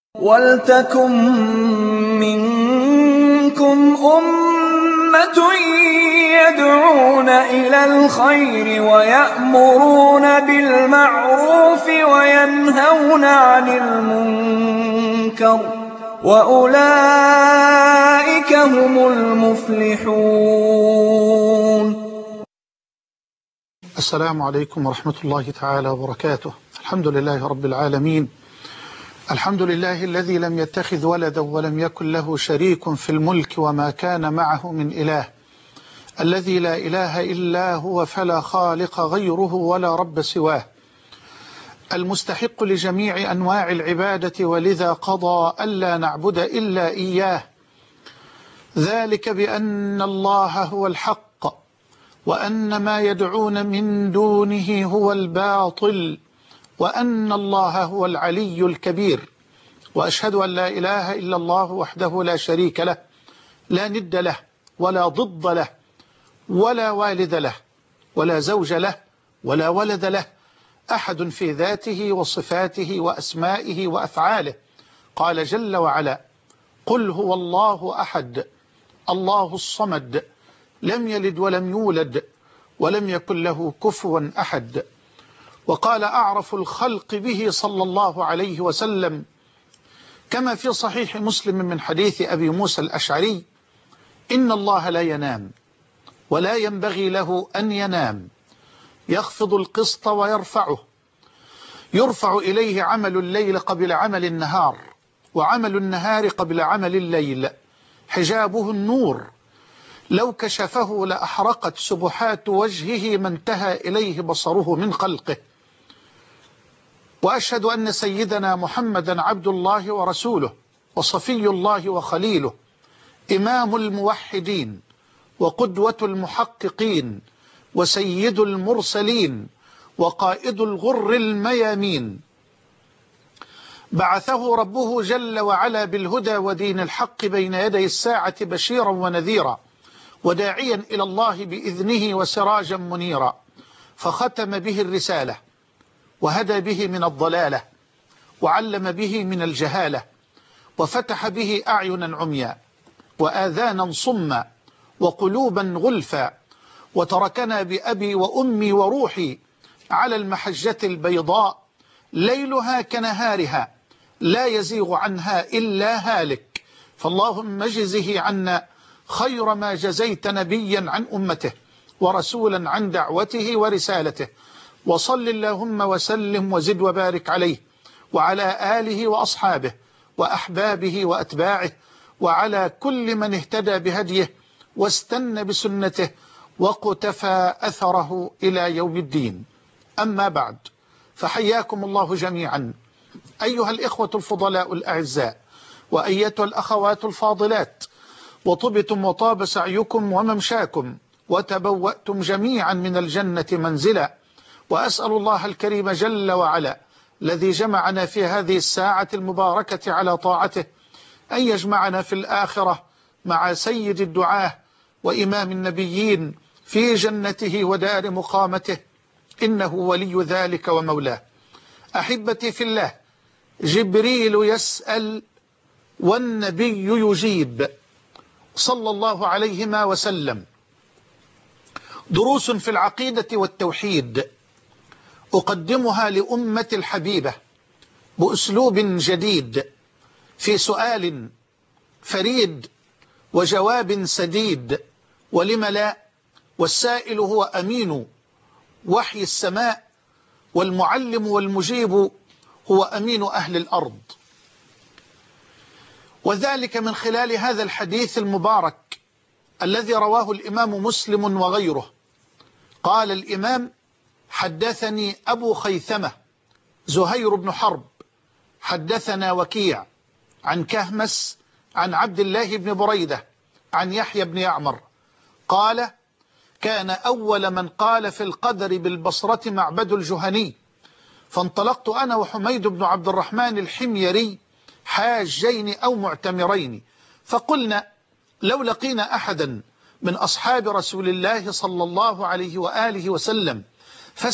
وَلْتَكُن مِّنكُمْ أُمَّةٌ يَدْعُونَ إِلَى الْخَيْرِ وَيَأْمُرُونَ بِالْمَعْرُوفِ وَيَنْهَوْنَ عَنِ الْمُنكَرِ ۚ وَأُولَٰئِكَ هُمُ الْمُفْلِحُونَ. السلام عليكم ورحمة الله تعالى وبركاته. الحمد لله رب العالمين، الحمد لله الذي لم يتخذ ولدا ولم يكن له شريك في الملك وما كان معه من إله، الذي لا إله إلا هو فلا خالق غيره ولا رب سواه، المستحق لجميع أنواع العبادة، ولذا قضى ألا نعبد إلا إياه، ذلك بأن الله هو الحق وأن ما يدعون من دونه هو الباطل وأن الله هو العلي الكبير. وأشهد أن لا إله إلا الله وحده لا شريك له، لا ند له ولا ضد له ولا والد له ولا زوج له ولا ولد له، أحد في ذاته وصفاته وأسمائه وأفعاله. قال جل وعلا: قل هو الله أحد الله الصمد لم يلد ولم يولد ولم يكن له كفوا أحد. وقال أعرف الخلق به صلى الله عليه وسلم كما في صحيح مسلم من حديث أبي موسى الأشعري: إن الله لا ينام ولا ينبغي له أن ينام، يخفض القسط ويرفعه، يرفع إليه عمل الليل قبل عمل النهار، وعمل النهار قبل عمل الليل، حجابه النور، لو كشفه لأحرقت سبحات وجهه ما انتهى إليه بصره من خلقه. وأشهد أن سيدنا محمدا عبد الله ورسوله وصفي الله وخليله، إمام الموحدين وقدوة المحققين وسيد المرسلين وقائد الغر الميامين، بعثه ربه جل وعلا بالهدى ودين الحق بين يدي الساعة بشيرا ونذيرا وداعيا إلى الله بإذنه وسراجا منيرا، فختم به الرسالة وهدى به من الضلالة وعلم به من الجهالة، وفتح به أعينا عميا وآذانا صما وقلوبا غلفا، وتركنا بأبي وأمي وروحي على المحجة البيضاء ليلها كنهارها لا يزيغ عنها إلا هالك. فاللهم اجزه عنا خير ما جزيت نبيا عن أمته ورسولا عن دعوته ورسالته، وصل اللهم وسلم وزد وبارك عليه وعلى آله وأصحابه وأحبابه وأتباعه وعلى كل من اهتدى بهديه واستنى بسنته وقتفى أثره إلى يوم الدين. أما بعد، فحياكم الله جميعا أيها الإخوة الفضلاء الأعزاء وأيتها الأخوات الفاضلات، وطبتم وطاب سعيكم وممشاكم وتبوأتم جميعا من الجنة منزلا. وأسأل الله الكريم جل وعلا الذي جمعنا في هذه الساعة المباركة على طاعته أن يجمعنا في الآخرة مع سيد الدعاة وإمام النبيين في جنته ودار مقامته، إنه ولي ذلك ومولاه. أحبتي في الله، جبريل يسأل والنبي يجيب صلى الله عليهما وسلم. دروس في العقيدة والتوحيد أقدمها لأمة الحبيبة بأسلوب جديد، في سؤال فريد وجواب سديد، ولم لا، والسائل هو أمين وحي السماء، والمعلم والمجيب هو أمين أهل الأرض. وذلك من خلال هذا الحديث المبارك الذي رواه الإمام مسلم وغيره. قال الإمام: حدثني أبو خيثمة زهير بن حرب حدثنا وكيع عن كهمس عن عبد الله بن بريدة عن يحيى بن يعمر قال: كان أول من قال في القدر بالبصرة معبد الجهني، فانطلقت أنا وحميد بن عبد الرحمن الحميري حاجين أو معتمرين، فقلنا لو لقينا أحدا من أصحاب رسول الله صلى الله عليه وآله وسلم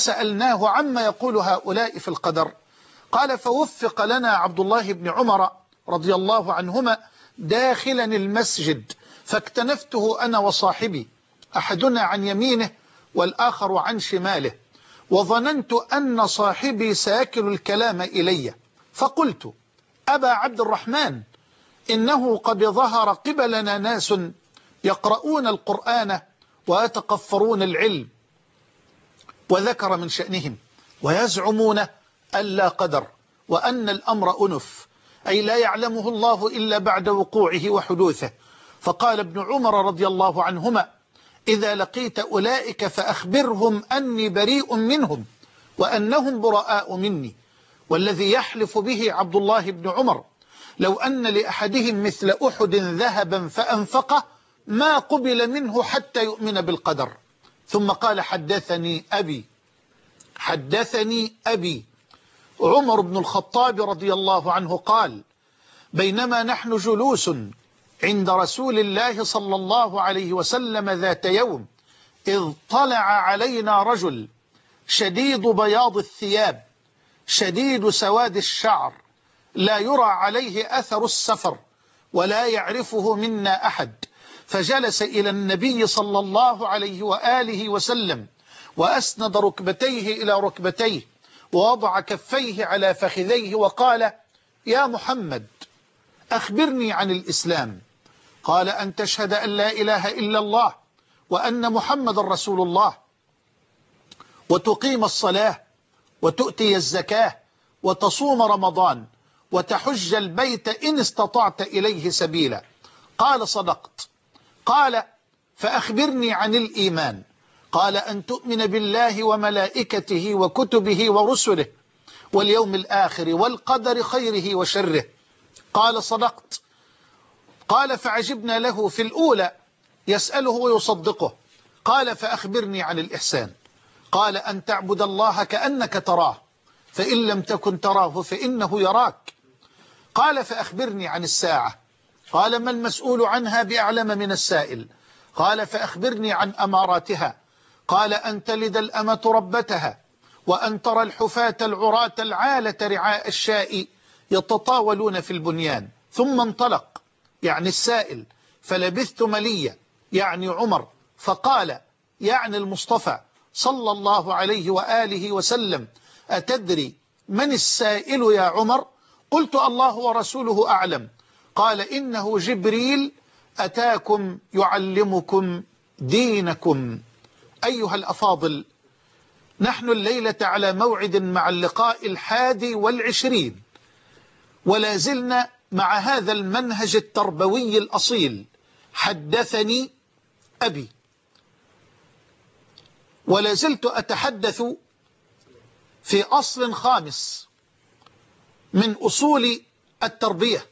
فسألناه عما يقول هؤلاء في القدر، قال: فوفق لنا عبد الله بن عمر رضي الله عنهما داخلا المسجد، فاكتنفته أنا وصاحبي، أحدنا عن يمينه والآخر عن شماله، وظننت أن صاحبي سيكل الكلام إلي، فقلت: أبا عبد الرحمن، إنه قد ظهر قبلنا ناس يقرؤون القرآن ويتقفرون العلم، وذكر من شأنهم ويزعمون أن لا قدر وأن الأمر أنف، أي لا يعلمه الله إلا بعد وقوعه وحدوثه. فقال ابن عمر رضي الله عنهما: إذا لقيت أولئك فأخبرهم أني بريء منهم وأنهم براء مني. والذي يحلف به عبد الله بن عمر لو أن لأحدهم مثل أحد ذهبا فأنفقه ما قبل منه حتى يؤمن بالقدر. ثم قال: حدثني أبي. عمر بن الخطاب رضي الله عنه قال: بينما نحن جلوس عند رسول الله صلى الله عليه وسلم ذات يوم، إذ طلع علينا رجل شديد بياض الثياب شديد سواد الشعر، لا يرى عليه أثر السفر ولا يعرفه منا أحد، فجلس إلى النبي صلى الله عليه وآله وسلم وأسند ركبتيه إلى ركبتيه ووضع كفيه على فخذيه وقال: يا محمد، أخبرني عن الإسلام. قال: أن تشهد أن لا إله إلا الله وأن محمد رسول الله، وتقيم الصلاة وتؤتي الزكاة وتصوم رمضان وتحج البيت إن استطعت إليه سبيلا. قال: صدقت. قال: فأخبرني عن الإيمان. قال: أن تؤمن بالله وملائكته وكتبه ورسله واليوم الآخر والقدر خيره وشره. قال: صدقت. قال: فعجبنا له في الأولى يسأله ويصدقه. قال: فأخبرني عن الإحسان. قال: أن تعبد الله كأنك تراه، فإن لم تكن تراه فإنه يراك. قال: فأخبرني عن الساعة. قال: ما المسؤول عنها بأعلم من السائل. قال: فأخبرني عن أماراتها. قال: أن تلد الأمة ربتها، وأن ترى الحفاة العراة العالة رعاء الشاء يتطاولون في البنيان. ثم انطلق، يعني السائل، فلبثت مليا، يعني عمر، فقال، يعني المصطفى صلى الله عليه وآله وسلم: أتدري من السائل يا عمر؟ قلت: الله ورسوله أعلم. قال: إنه جبريل أتاكم يعلمكم دينكم. أيها الأفاضل، نحن الليلة على موعد مع اللقاء 21، ولا زلنا مع هذا المنهج التربوي الأصيل، حدثني أبي. ولا زلت أتحدث في أصل خامس من أصول التربية.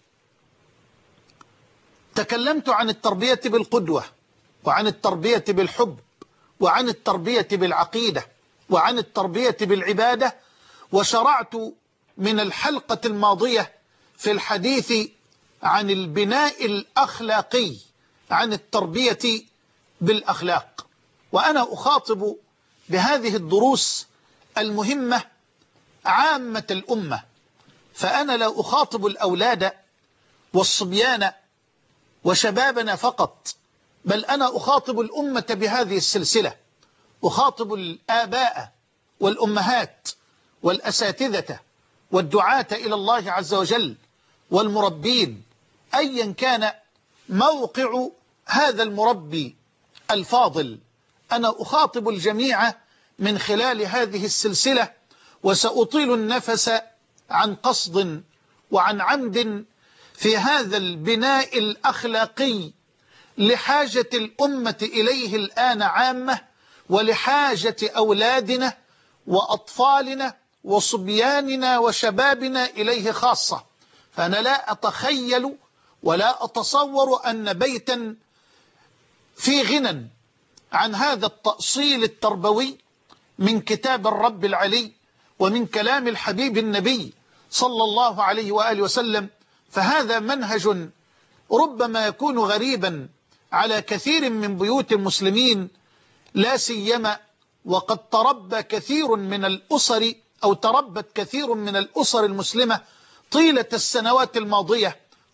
تكلمت عن التربية بالقدوة، وعن التربية بالحب، وعن التربية بالعقيدة، وعن التربية بالعبادة، وشرعت من الحلقة الماضية في الحديث عن البناء الأخلاقي، عن التربية بالأخلاق. وأنا أخاطب بهذه الدروس المهمة عامة الأمة، فأنا لا أخاطب الأولاد والصبيان وشبابنا فقط، بل أنا أخاطب الأمة بهذه السلسلة، أخاطب الآباء والأمهات والأساتذة والدعاة إلى الله عز وجل والمربين، أيا كان موقع هذا المربي الفاضل. أنا أخاطب الجميع من خلال هذه السلسلة، وسأطيل النفس عن قصد وعن عمد في هذا البناء الأخلاقي لحاجة الأمة إليه الآن عامة، ولحاجة أولادنا وأطفالنا وصبياننا وشبابنا إليه خاصة. فأنا لا أتخيل ولا أتصور أن بيتا في غنى عن هذا التأصيل التربوي من كتاب الرب العلي ومن كلام الحبيب النبي صلى الله عليه وآله وسلم. فهذا منهج ربما يكون غريبا على كثير من بيوت المسلمين، لا سيما وقد تربى كثير من الأسر، أو تربت كثير من الأسر المسلمة طيلة السنوات الماضية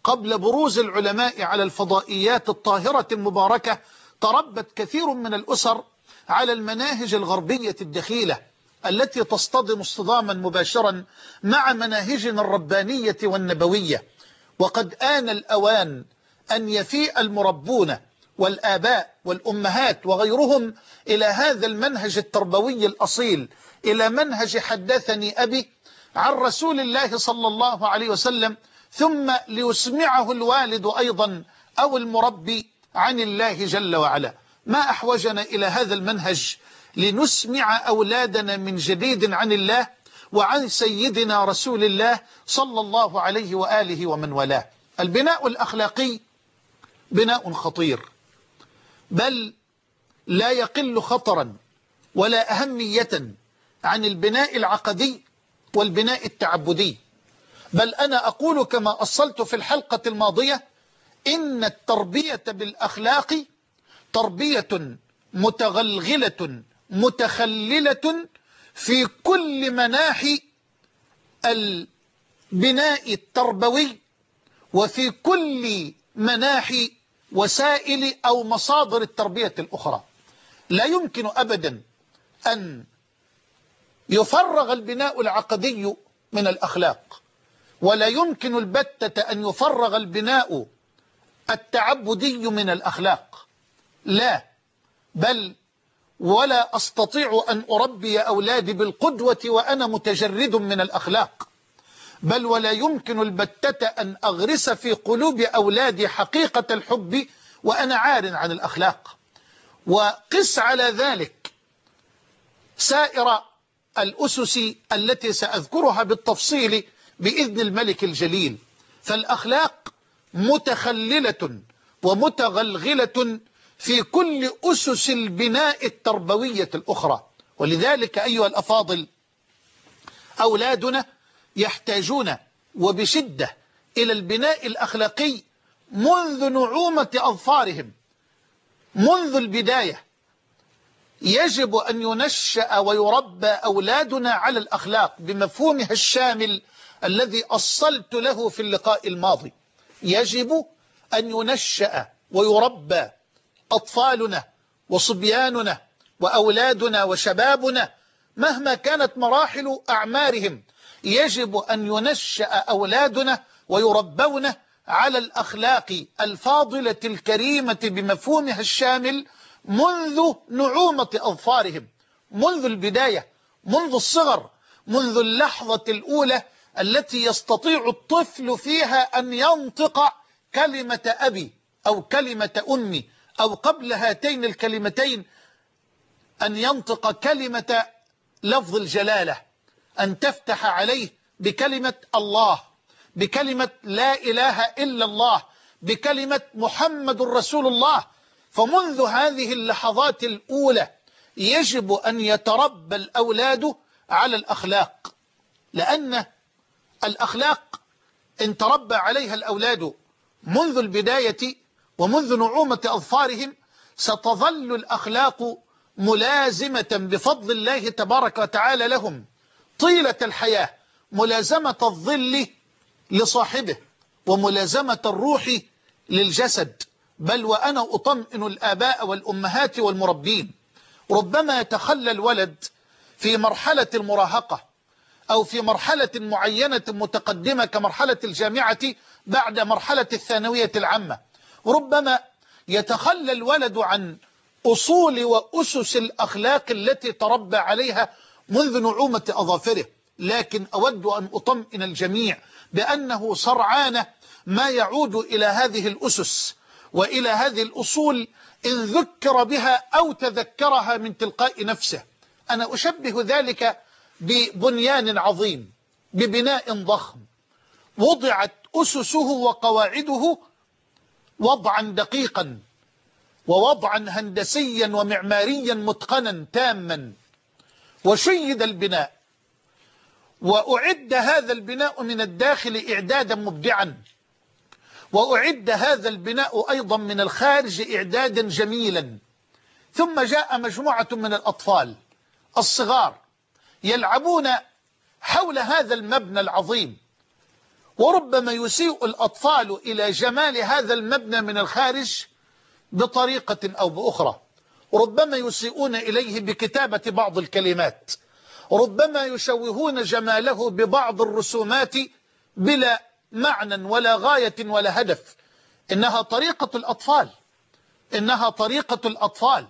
قبل بروز العلماء على الفضائيات الطاهرة المباركة تربت كثير من الأسر على المناهج الغربية الدخيلة التي تصطدم اصطداما مباشرا مع مناهجنا الربانية والنبوية. وقد آن الأوان أن يفيء المربون والآباء والأمهات وغيرهم إلى هذا المنهج التربوي الأصيل، إلى منهج حدثني أبي عن رسول الله صلى الله عليه وسلم، ثم ليسمعه الوالد أيضا أو المربي عن الله جل وعلا. ما أحوجنا إلى هذا المنهج لنسمع أولادنا من جديد عن الله وعن سيدنا رسول الله صلى الله عليه وآله ومن والاه. البناء الأخلاقي بناء خطير، بل لا يقل خطرا ولا أهمية عن البناء العقدي والبناء التعبدي. بل أنا أقول كما أصلت في الحلقة الماضية إن التربية بالأخلاق تربية متغلغلة متخللة في كل مناحي البناء التربوي وفي كل مناحي وسائل أو مصادر التربية الأخرى. لا يمكن أبدا أن يفرغ البناء العقدي من الأخلاق، ولا يمكن البتة أن يفرغ البناء التعبدي من الأخلاق، لا، بل ولا أستطيع أن أربي أولادي بالقدوة وأنا متجرد من الأخلاق، بل ولا يمكن البتة أن أغرس في قلوب أولادي حقيقة الحب وأنا عار عن الأخلاق. وقس على ذلك سائر الأسس التي سأذكرها بالتفصيل بإذن الملك الجليل. فالأخلاق متخللة ومتغلغلة في كل أسس البناء التربوية الأخرى. ولذلك أيها الأفاضل، أولادنا يحتاجون وبشدة إلى البناء الأخلاقي منذ نعومة أظفارهم، منذ البداية. يجب أن ينشأ ويربى أولادنا على الأخلاق بمفهومها الشامل الذي أصلت له في اللقاء الماضي. يجب أن ينشأ ويربى أطفالنا وصبياننا وأولادنا وشبابنا مهما كانت مراحل أعمارهم. يجب أن ينشأ أولادنا ويربون على الأخلاق الفاضلة الكريمة بمفهومها الشامل منذ نعومة أظفارهم، منذ البداية، منذ الصغر، منذ اللحظة الأولى التي يستطيع الطفل فيها أن ينطق كلمة أبي أو كلمة أمي، أو قبل هاتين الكلمتين أن ينطق كلمة لفظ الجلالة، أن تفتح عليه بكلمة الله، بكلمة لا إله إلا الله، بكلمة محمد رسول الله. فمنذ هذه اللحظات الأولى يجب أن يتربى الأولاد على الأخلاق، لأن الأخلاق إن تربى عليها الأولاد منذ البداية ومنذ نعومة أظفارهم ستظل الأخلاق ملازمة بفضل الله تبارك وتعالى لهم طيلة الحياة، ملازمة الظل لصاحبه وملازمة الروح للجسد. بل وأنا أطمئن الآباء والأمهات والمربين، ربما يتخلى الولد في مرحلة المراهقة أو في مرحلة معينة متقدمة كمرحلة الجامعة بعد مرحلة الثانوية العامة، ربما يتخلى الولد عن أصول وأسس الأخلاق التي تربى عليها منذ نعومة أظافره. لكن أود أن أطمئن الجميع بأنه سرعان ما يعود إلى هذه الأسس وإلى هذه الأصول إن ذكر بها أو تذكرها من تلقاء نفسه. أنا أشبه ذلك ببنيان عظيم، ببناء ضخم وضعت أسسه وقواعده وضعا دقيقا ووضعا هندسيا ومعماريا متقنا تاما، وشيد البناء وأعد هذا البناء من الداخل إعدادا مبدعا، وأعد هذا البناء أيضا من الخارج إعدادا جميلا. ثم جاء مجموعة من الأطفال الصغار يلعبون حول هذا المبنى العظيم، وربما يسيء الأطفال إلى جمال هذا المبنى من الخارج بطريقة أو بأخرى، ربما يسيئون إليه بكتابة بعض الكلمات، ربما يشوهون جماله ببعض الرسومات بلا معنى ولا غاية ولا هدف. إنها طريقة الأطفال، إنها طريقة الأطفال.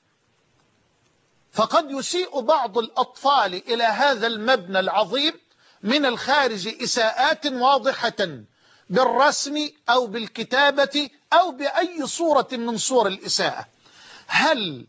فقد يسيء بعض الأطفال إلى هذا المبنى العظيم من الخارج إساءات واضحة بالرسم أو بالكتابة أو بأي صورة من صور الإساءة. هل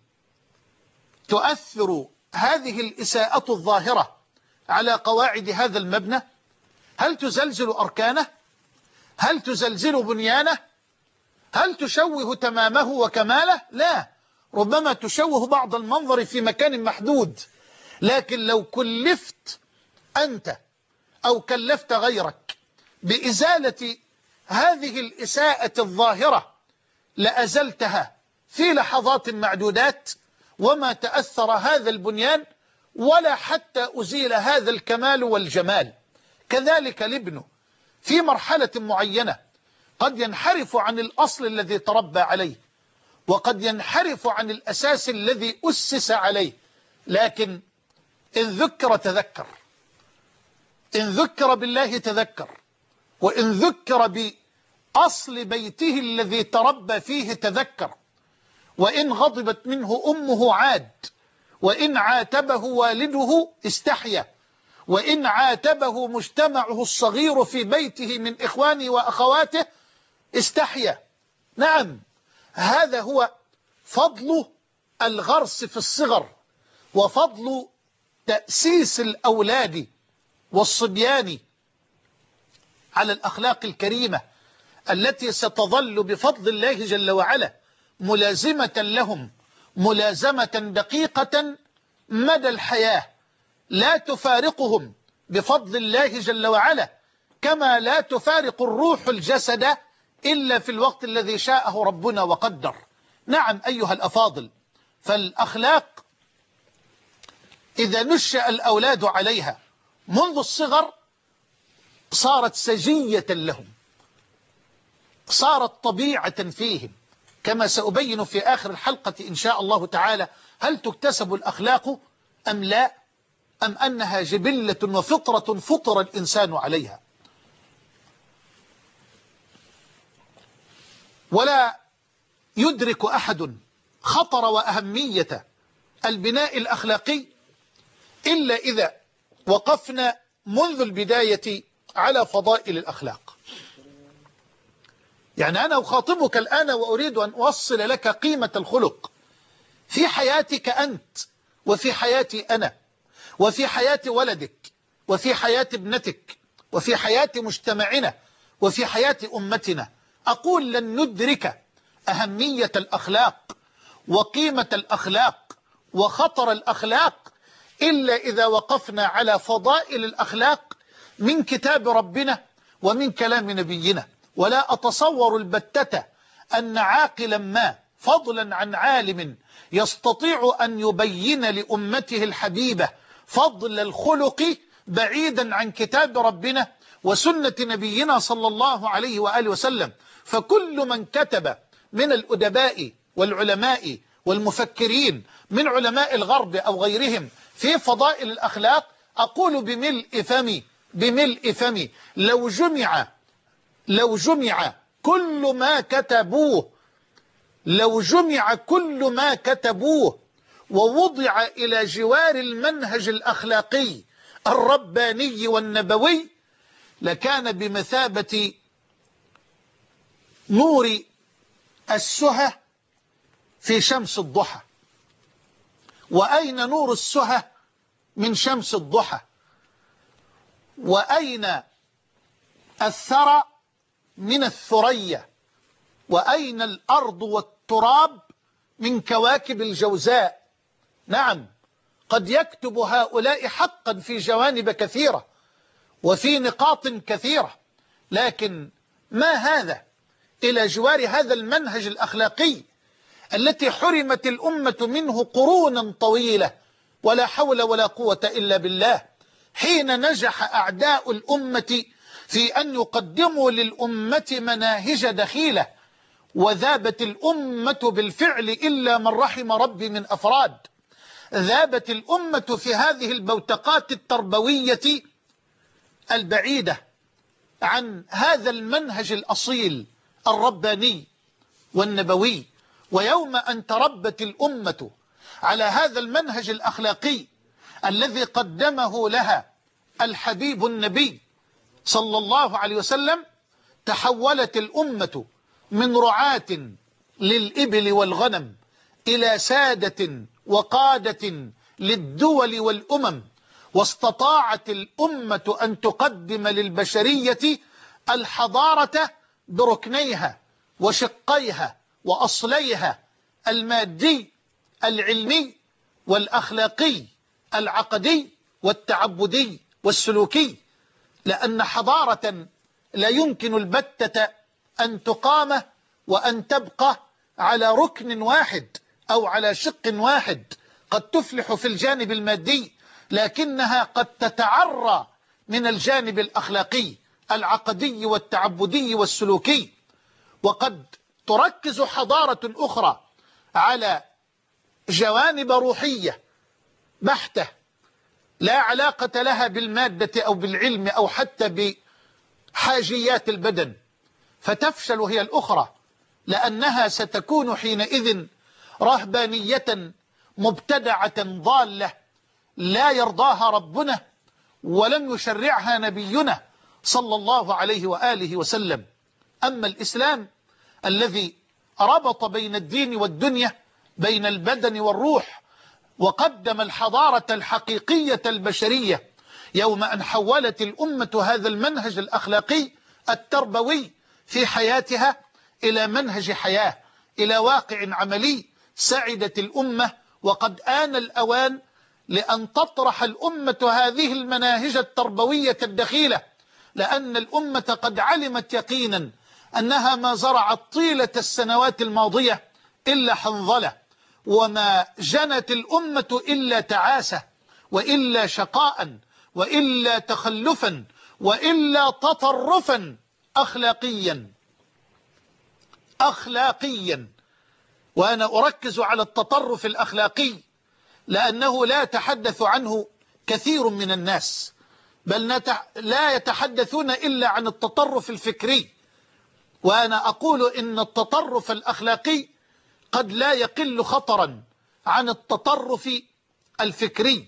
تؤثر هذه الإساءة الظاهرة على قواعد هذا المبنى؟ هل تزلزل أركانه؟ هل تزلزل بنيانه؟ هل تشوه تمامه وكماله؟ لا، ربما تشوه بعض المنظر في مكان محدود، لكن لو كلفت أنت أو كلفت غيرك بإزالة هذه الإساءة الظاهرة لأزلتها في لحظات معدودات، وما تأثر هذا البنيان ولا حتى أزيل هذا الكمال والجمال. كذلك الابن في مرحلة معينة قد ينحرف عن الأصل الذي تربى عليه، وقد ينحرف عن الأساس الذي أسس عليه، لكن إن ذكر تذكر، إن ذكر بالله تذكر، وإن ذكر بأصل بيته الذي تربى فيه تذكر، وإن غضبت منه أمه عاد، وإن عاتبه والده استحيا، وإن عاتبه مجتمعه الصغير في بيته من إخوانه وأخواته استحيا. نعم، هذا هو فضل الغرس في الصغر، وفضل تأسيس الأولاد والصبيان على الأخلاق الكريمة التي ستظل بفضل الله جل وعلا ملازمة لهم ملازمة دقيقة مدى الحياة، لا تفارقهم بفضل الله جل وعلا، كما لا تفارق الروح الجسد إلا في الوقت الذي شاءه ربنا وقدر. نعم أيها الأفاضل، فالأخلاق إذا نشأ الأولاد عليها منذ الصغر صارت سجية لهم، صارت طبيعة فيهم، كما سأبين في آخر الحلقة إن شاء الله تعالى. هل تكتسب الأخلاق أم لا، أم أنها جبلة وفطرة فطر الإنسان عليها؟ ولا يدرك أحد خطر وأهمية البناء الأخلاقي إلا إذا وقفنا منذ البداية على فضائل الأخلاق. يعني أنا أخاطبك الآن وأريد أن أوصل لك قيمة الخلق في حياتك أنت، وفي حياتي أنا، وفي حياة ولدك، وفي حياة ابنتك، وفي حياة مجتمعنا، وفي حياة أمتنا. أقول لن ندرك أهمية الأخلاق وقيمة الأخلاق وخطر الأخلاق إلا إذا وقفنا على فضائل الأخلاق من كتاب ربنا ومن كلام نبينا. ولا أتصور البتة أن عاقلا ما فضلا عن عالم يستطيع أن يبين لأمته الحبيبة فضل الخلق بعيدا عن كتاب ربنا وسنة نبينا صلى الله عليه وآله وسلم. فكل من كتب من الأدباء والعلماء والمفكرين من علماء الغرب أو غيرهم في فضائل الأخلاق، أقول بملء فمي لو جمع كل ما كتبوه ووضع إلى جوار المنهج الأخلاقي الرباني والنبوي لكان بمثابة نور السهى في شمس الضحى. وأين نور السهى من شمس الضحى؟ وأين الثرى من الثريا؟ وأين الأرض والتراب من كواكب الجوزاء؟ نعم، قد يكتب هؤلاء حقا في جوانب كثيرة وفي نقاط كثيرة، لكن ما هذا إلى جوار هذا المنهج الأخلاقي التي حرمت الأمة منه قرونا طويلة، ولا حول ولا قوة إلا بالله. حين نجح أعداء الأمة في أن يقدموا للأمة مناهج دخيلة، وذابت الأمة بالفعل إلا من رحم ربي من أفراد. ذابت الأمة في هذه البوتقات التربوية البعيدة عن هذا المنهج الأصيل الرباني والنبوي. ويوم أن تربت الأمة على هذا المنهج الأخلاقي الذي قدمه لها الحبيب النبي صلى الله عليه وسلم، تحولت الأمة من رعاة للإبل والغنم إلى سادة وقادة للدول والأمم. واستطاعت الأمة أن تقدم للبشرية الحضارة بركنيها وشقيها وأصليها المادي العلمي والأخلاقي العقدي والتعبدي والسلوكي. لأن حضارة لا يمكن البتة أن تقام وأن تبقى على ركن واحد أو على شق واحد. قد تفلح في الجانب المادي، لكنها قد تتعرى من الجانب الأخلاقي العقدي والتعبدي والسلوكي. وقد تركز حضارة أخرى على جوانب روحية بحتة لا علاقة لها بالمادة أو بالعلم أو حتى بحاجيات البدن، فتفشل هي الأخرى، لأنها ستكون حينئذ رهبانية مبتدعة ضالة لا يرضاها ربنا ولم يشرعها نبينا صلى الله عليه وآله وسلم. أما الإسلام الذي ربط بين الدين والدنيا، بين البدن والروح، وقدم الحضارة الحقيقية البشرية، يوم أن حولت الأمة هذا المنهج الأخلاقي التربوي في حياتها إلى منهج حياة، إلى واقع عملي، سعدت الأمة. وقد آن الأوان لأن تطرح الأمة هذه المناهج التربوية الدخيلة، لأن الأمة قد علمت يقينا أنها ما زرعت طيلة السنوات الماضية إلا حنظلة، وما جنت الأمة إلا تعاسة، وإلا شقاء، وإلا تخلفا، وإلا تطرفا أخلاقيا. وأنا أركز على التطرف الأخلاقي لأنه لا يتحدث عنه كثير من الناس، بل لا يتحدثون إلا عن التطرف الفكري. وأنا أقول إن التطرف الأخلاقي قد لا يقل خطرا عن التطرف الفكري.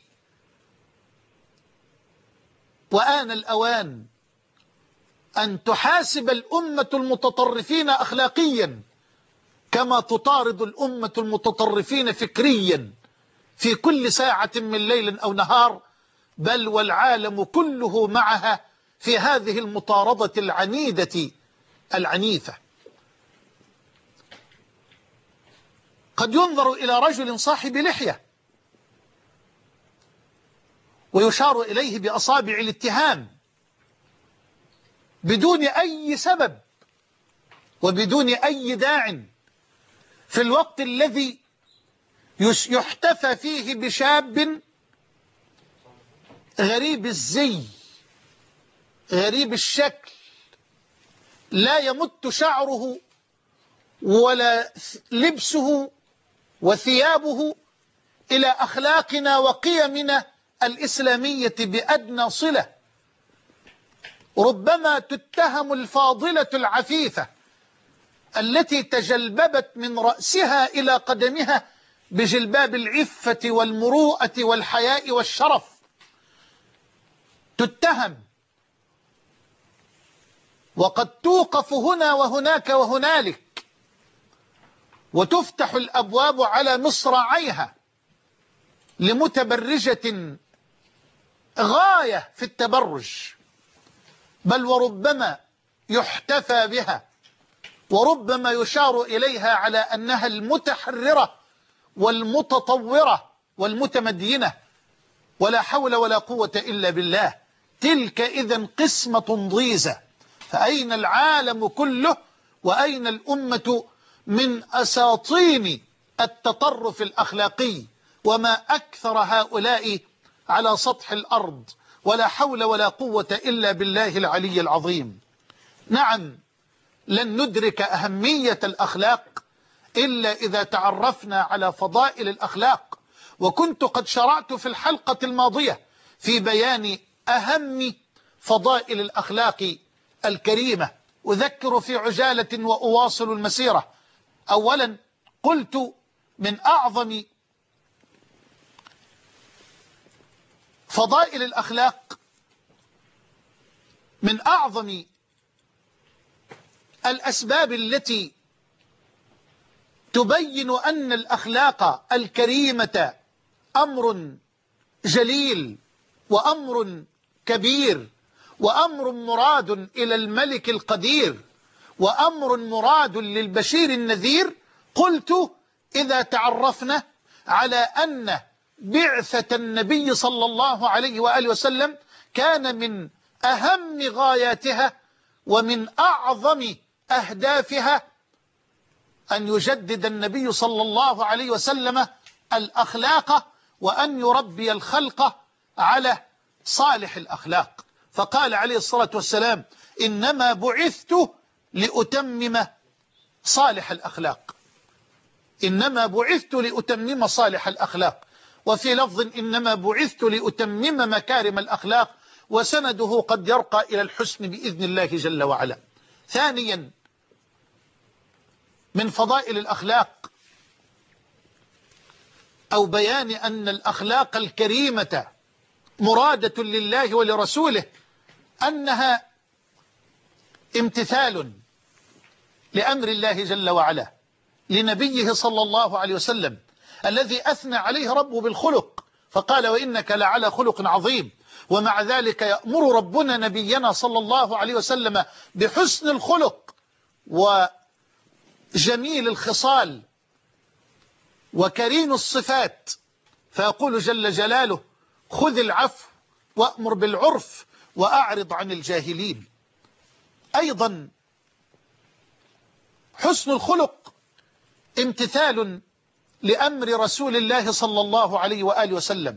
وآن الأوان أن تحاسب الأمة المتطرفين أخلاقيا كما تطارد الأمة المتطرفين فكريا في كل ساعة من ليل أو نهار، بل والعالم كله معها في هذه المطاردة العنيدة العنيفة. قد ينظر إلى رجل صاحب لحية ويشار إليه بأصابع الاتهام بدون أي سبب وبدون أي داع، في الوقت الذي يحتفى فيه بشاب غريب الزي غريب الشكل، لا يمت شعره ولا لبسه وثيابه إلى أخلاقنا وقيمنا الإسلامية بأدنى صلة. ربما تتهم الفاضلة العفيفة التي تجلببت من رأسها إلى قدمها بجلباب العفة والمروءة والحياء والشرف، تتهم، وقد توقف هنا وهناك وهنالك، وتفتح الأبواب على مصراعيها لمتبرجة غاية في التبرج، بل وربما يحتفى بها، وربما يشار إليها على أنها المتحررة والمتطورة والمتمدينة. ولا حول ولا قوة إلا بالله. تلك إذن قسمة ضيزة. فأين العالم كله وأين الأمة من أساطين التطرف الأخلاقي؟ وما أكثر هؤلاء على سطح الأرض، ولا حول ولا قوة إلا بالله العلي العظيم. نعم، لن ندرك أهمية الأخلاق إلا إذا تعرفنا على فضائل الأخلاق. وكنت قد شرعت في الحلقة الماضية في بيان أهم فضائل الأخلاق الكريمة. أذكر في عجالة وأواصل المسيرة. أولا قلت من أعظم فضائل الأخلاق، من أعظم الأسباب التي تبين أن الأخلاق الكريمة أمر جليل وأمر كبير وأمر مراد إلى الملك القدير وأمر مراد للبشير النذير. قلت إذا تعرفنا على أن بعثة النبي صلى الله عليه وآله وسلم كان من أهم غاياتها ومن أعظم أهدافها أن يجدد النبي صلى الله عليه وسلم الأخلاق وأن يربي الخلق على صالح الأخلاق. فقال عليه الصلاة والسلام: إنما بعثت لأتمم صالح الأخلاق. إنما بعثت لأتمم صالح الأخلاق. وفي لفظ: إنما بعثت لأتمم مكارم الأخلاق. وسنده قد يرقى إلى الحسن بإذن الله جل وعلا. ثانيا من فضائل الأخلاق أو بيان أن الأخلاق الكريمة مرادة لله ولرسوله أنها امتثال لأمر الله جل وعلا لنبيه صلى الله عليه وسلم الذي أثنى عليه ربه بالخلق، فقال: وإنك لعلى خلق عظيم. ومع ذلك يأمر ربنا نبينا صلى الله عليه وسلم بحسن الخلق وجميل الخصال وكريم الصفات، فيقول جل جلاله: خذ العفو وأمر بالعرف وأعرض عن الجاهلين. أيضا حسن الخلق امتثال لأمر رسول الله صلى الله عليه وآله وسلم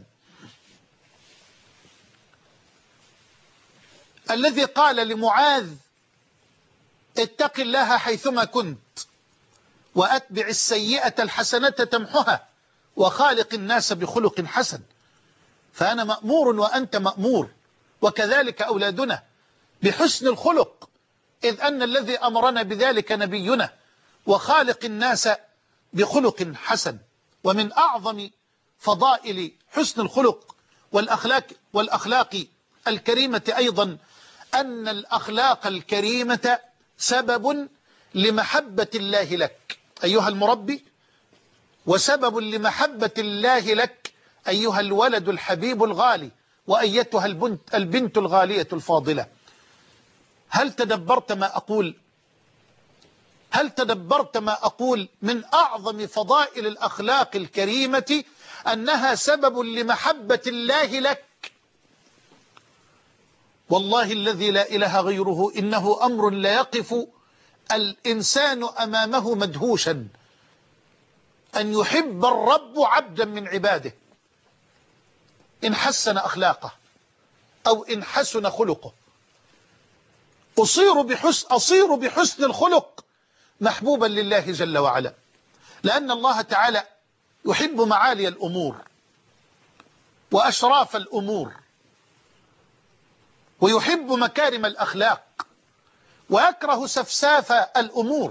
الذي قال لمعاذ: اتق الله حيثما كنت وأتبع السيئة الحسنة تمحها وخالق الناس بخلق حسن. فأنا مأمور وأنت مأمور، وكذلك أولادنا بحسن الخلق، إذ أن الذي أمرنا بذلك نبينا وخالق الناس بخلق حسن. ومن أعظم فضائل حسن الخلق والأخلاق الكريمة أيضا أن الأخلاق الكريمة سبب لمحبة الله لك أيها المربي، وسبب لمحبة الله لك أيها الولد الحبيب الغالي وأيتها البنت الغالية الفاضلة. هل تدبرت ما أقول؟ هل تدبرت ما أقول؟ من أعظم فضائل الأخلاق الكريمة أنها سبب لمحبة الله لك. والله الذي لا إله غيره إنه أمر لا يقف الإنسان أمامه مدهوشا، أن يحب الرب عبدا من عباده إن حسن أخلاقه أو إن حسن خلقه. أصير بحسن الخلق محبوبا لله جل وعلا، لأن الله تعالى يحب معالي الأمور وأشراف الأمور، ويحب مكارم الأخلاق، ويكره سفساف الأمور،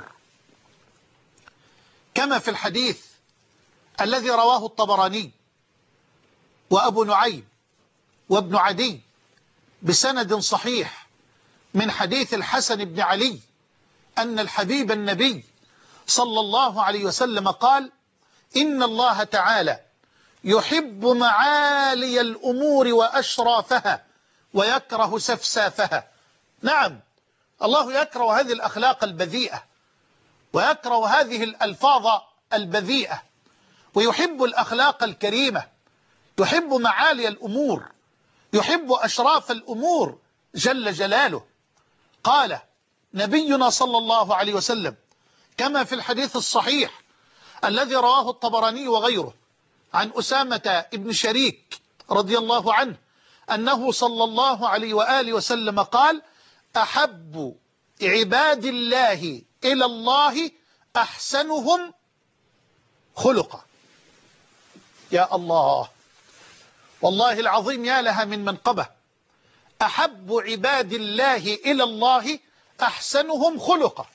كما في الحديث الذي رواه الطبراني وأبو نعيم وابن عدي بسند صحيح من حديث الحسن بن علي أن الحبيب النبي صلى الله عليه وسلم قال: إن الله تعالى يحب معالي الأمور وأشرافها ويكره سفسافها. نعم، الله يكره هذه الأخلاق البذيئة ويكره هذه الألفاظ البذيئة، ويحب الأخلاق الكريمة، يحب معالي الأمور، يحب أشراف الأمور جل جلاله. قال نبينا صلى الله عليه وسلم كما في الحديث الصحيح الذي رواه الطبراني وغيره عن أسامة بن شريك رضي الله عنه أنه صلى الله عليه وآله وسلم قال: أحب عباد الله إلى الله أحسنهم خلقا. يا الله، والله العظيم يا لها من منقبة. أحب عباد الله إلى الله أحسنهم خلقا.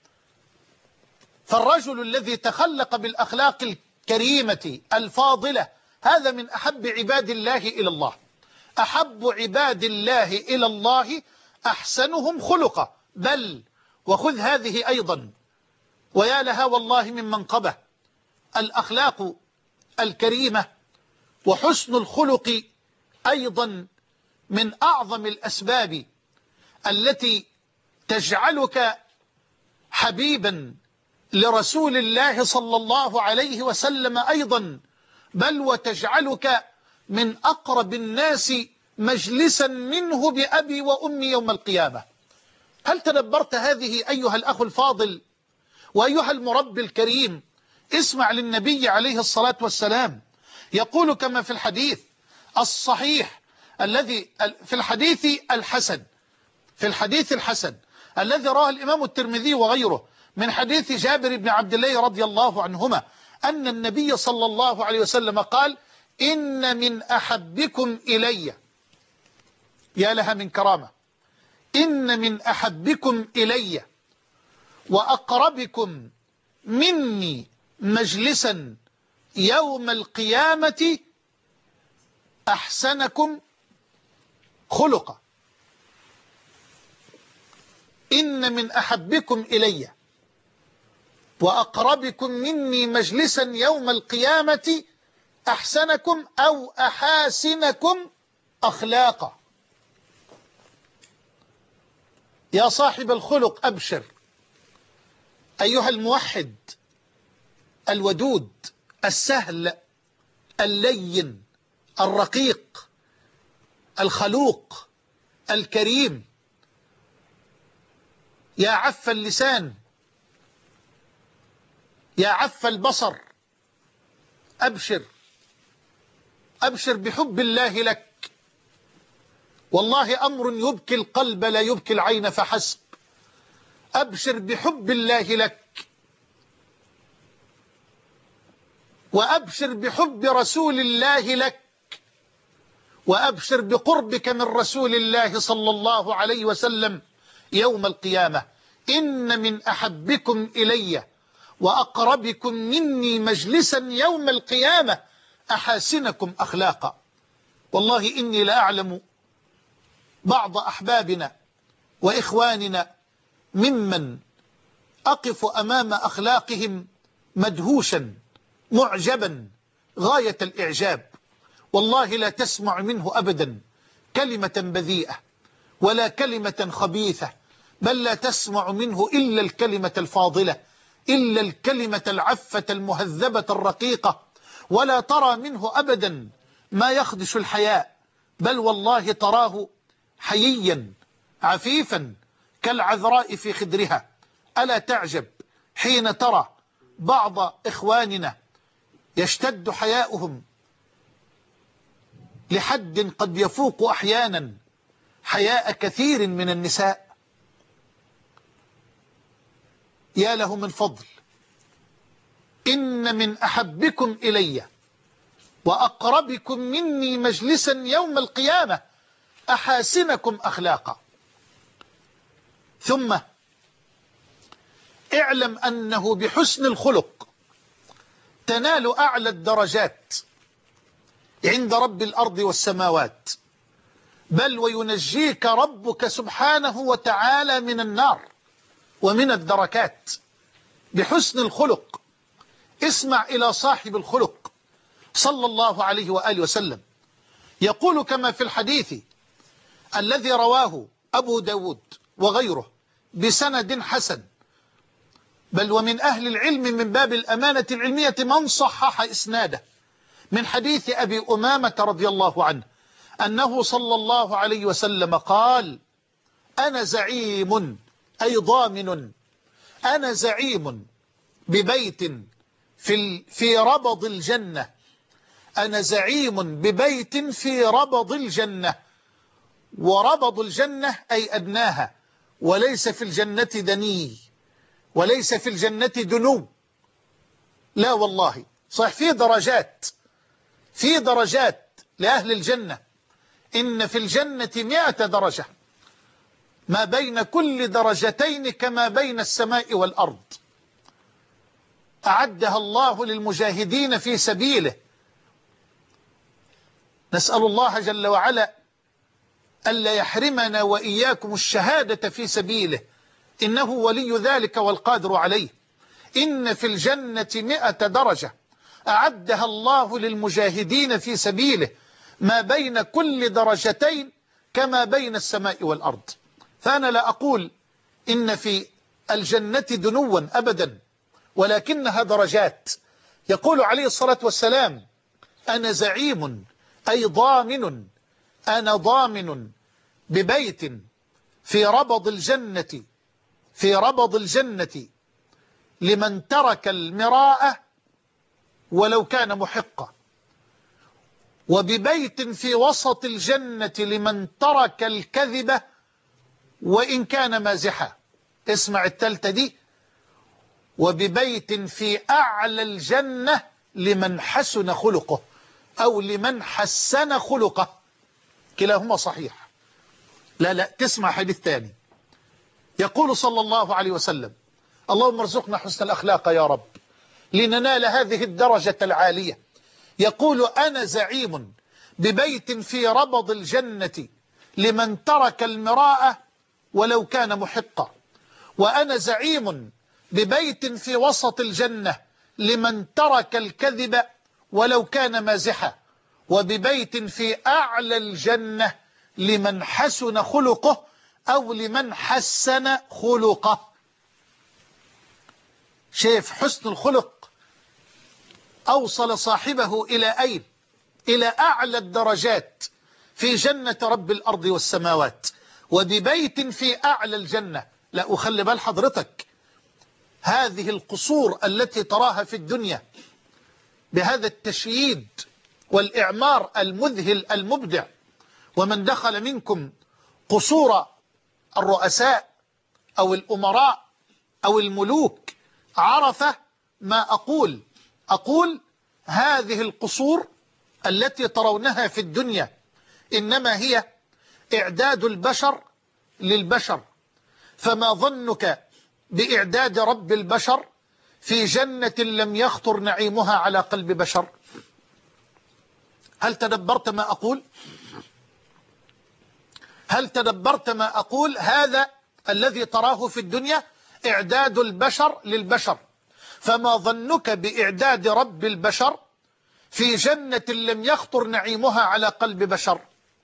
فالرجل الذي تخلق بالأخلاق الكريمة الفاضلة هذا من أحب عباد الله إلى الله. أحب عباد الله إلى الله أحسنهم خلقا. بل وخذ هذه أيضا، ويا لها والله من منقبة، الأخلاق الكريمة وحسن الخلق أيضا من أعظم الأسباب التي تجعلك حبيبا لرسول الله صلى الله عليه وسلم أيضا، بل وتجعلك من أقرب الناس مجلسا منه بأبي وأمي يوم القيامة. هل تدبرت هذه أيها الأخ الفاضل وأيها المربي الكريم؟ اسمع للنبي عليه الصلاة والسلام يقول كما في الحديث الصحيح الذي في الحديث الحسن الذي رواه الإمام الترمذي وغيره من حديث جابر بن عبد الله رضي الله عنهما أن النبي صلى الله عليه وسلم قال: إن من أحبكم إلي، يا لها من كرامة، إن من أحبكم إلي وأقربكم مني مجلسا يوم القيامة أحسنكم خلقا. إن من أحبكم إلي وأقربكم مني مجلسا يوم القيامة أحسنكم أو أحاسنكم أخلاقا. يا صاحب الخلق أبشر أيها الموحد الودود السهل اللين الرقيق الخلوق الكريم، يا عف اللسان، يا عف البصر، أبشر أبشر بحب الله لك. والله أمر يبكي القلب لا يبكي العين فحسب. أبشر بحب الله لك، وأبشر بحب رسول الله لك، وأبشر بقربك من رسول الله صلى الله عليه وسلم يوم القيامة. إن من أحبكم إلي وأقربكم مني مجلسا يوم القيامة أحاسنكم أخلاقا. والله إني لأعلم بعض أحبابنا وإخواننا ممن أقف أمام أخلاقهم مدهوشا معجبا غاية الإعجاب. والله لا تسمع منه أبدا كلمة بذيئة ولا كلمة خبيثة، بل لا تسمع منه إلا الكلمة الفاضلة، إلا الكلمة العفة المهذبة الرقيقة، ولا ترى منه أبدا ما يخدش الحياء، بل والله تراه حييا عفيفا كالعذراء في خدرها. ألا تعجب حين ترى بعض إخواننا يشتد حياؤهم لحد قد يفوق أحيانا حياء كثير من النساء. يا له من فضل. إن من أحبكم إلي وأقربكم مني مجلسا يوم القيامة أحاسنكم أخلاقا. ثم اعلم أنه بحسن الخلق تنال أعلى الدرجات عند رب الأرض والسماوات، بل وينجيك ربك سبحانه وتعالى من النار ومن الدركات بحسن الخلق. اسمع إلى صاحب الخلق صلى الله عليه وآله وسلم يقول كما في الحديث الذي رواه أبو داود وغيره بسند حسن، بل ومن أهل العلم من باب الأمانة العلمية من صحح إسناده، من حديث أبي أمامة رضي الله عنه أنه صلى الله عليه وسلم قال: أنا زعيم، أي ضامن، أنا زعيم ببيت في ربض الجنة، أنا زعيم ببيت في ربض الجنة وربض الجنة أي أدناها، وليس في الجنة دني، وليس في الجنة دنو، لا والله. صح، في درجات لأهل الجنة. إن في الجنة 100 درجة، ما بين كل درجتين كما بين السماء والأرض، أعدها الله للمجاهدين في سبيله. نسأل الله جل وعلا ألا يحرمنا وإياكم الشهادة في سبيله، إنه ولي ذلك والقادر عليه. إن في الجنة 100 درجة أعدها الله للمجاهدين في سبيله، ما بين كل درجتين كما بين السماء والأرض. فأنا لا أقول إن في الجنة دنوا أبدا، ولكنها درجات. يقول عليه الصلاة والسلام: أنا زعيم، أي ضامن، أنا ضامن ببيت في ربض الجنة، في ربض الجنة لمن ترك المراءة ولو كان محقا، وببيت في وسط الجنة لمن ترك الكذب وإن كان مازحا. اسمع التالتة دي: وببيت في أعلى الجنة لمن حسن خلقه أو لمن حسن خلقه، كلاهما صحيح. لا تسمع حديث ثاني. يقول صلى الله عليه وسلم: اللهم ارزقنا حسن الأخلاق يا رب لننال هذه الدرجة العالية. يقول: أنا زعيم ببيت في ربض الجنة لمن ترك المراءة ولو كان محقا، وأنا زعيم ببيت في وسط الجنة لمن ترك الكذب ولو كان مازحا، وببيت في أعلى الجنة لمن حسن خلقه أو لمن حسن خلقه. شايف حسن الخلق أوصل صاحبه إلى أين؟ إلى أعلى الدرجات في جنة رب الأرض والسماوات، وببيت في أعلى الجنة. لا أخلي بال حضرتك، هذه القصور التي تراها في الدنيا بهذا التشييد والإعمار المذهل المبدع، ومن دخل منكم قصور الرؤساء أو الأمراء أو الملوك عرف ما أقول هذه القصور التي ترونها في الدنيا إنما هي إعداد البشر للبشر، فما ظنك بإعداد رب البشر في جنة لم يخطر نعيمها على قلب بشر؟ هل تدبرت ما أقول؟ هل تدبرت ما أقول؟ هذا الذي تراه في الدنيا إعداد البشر للبشر، فما ظنك بإعداد رب البشر في جنة لم يخطر نعيمها على قلب بشر؟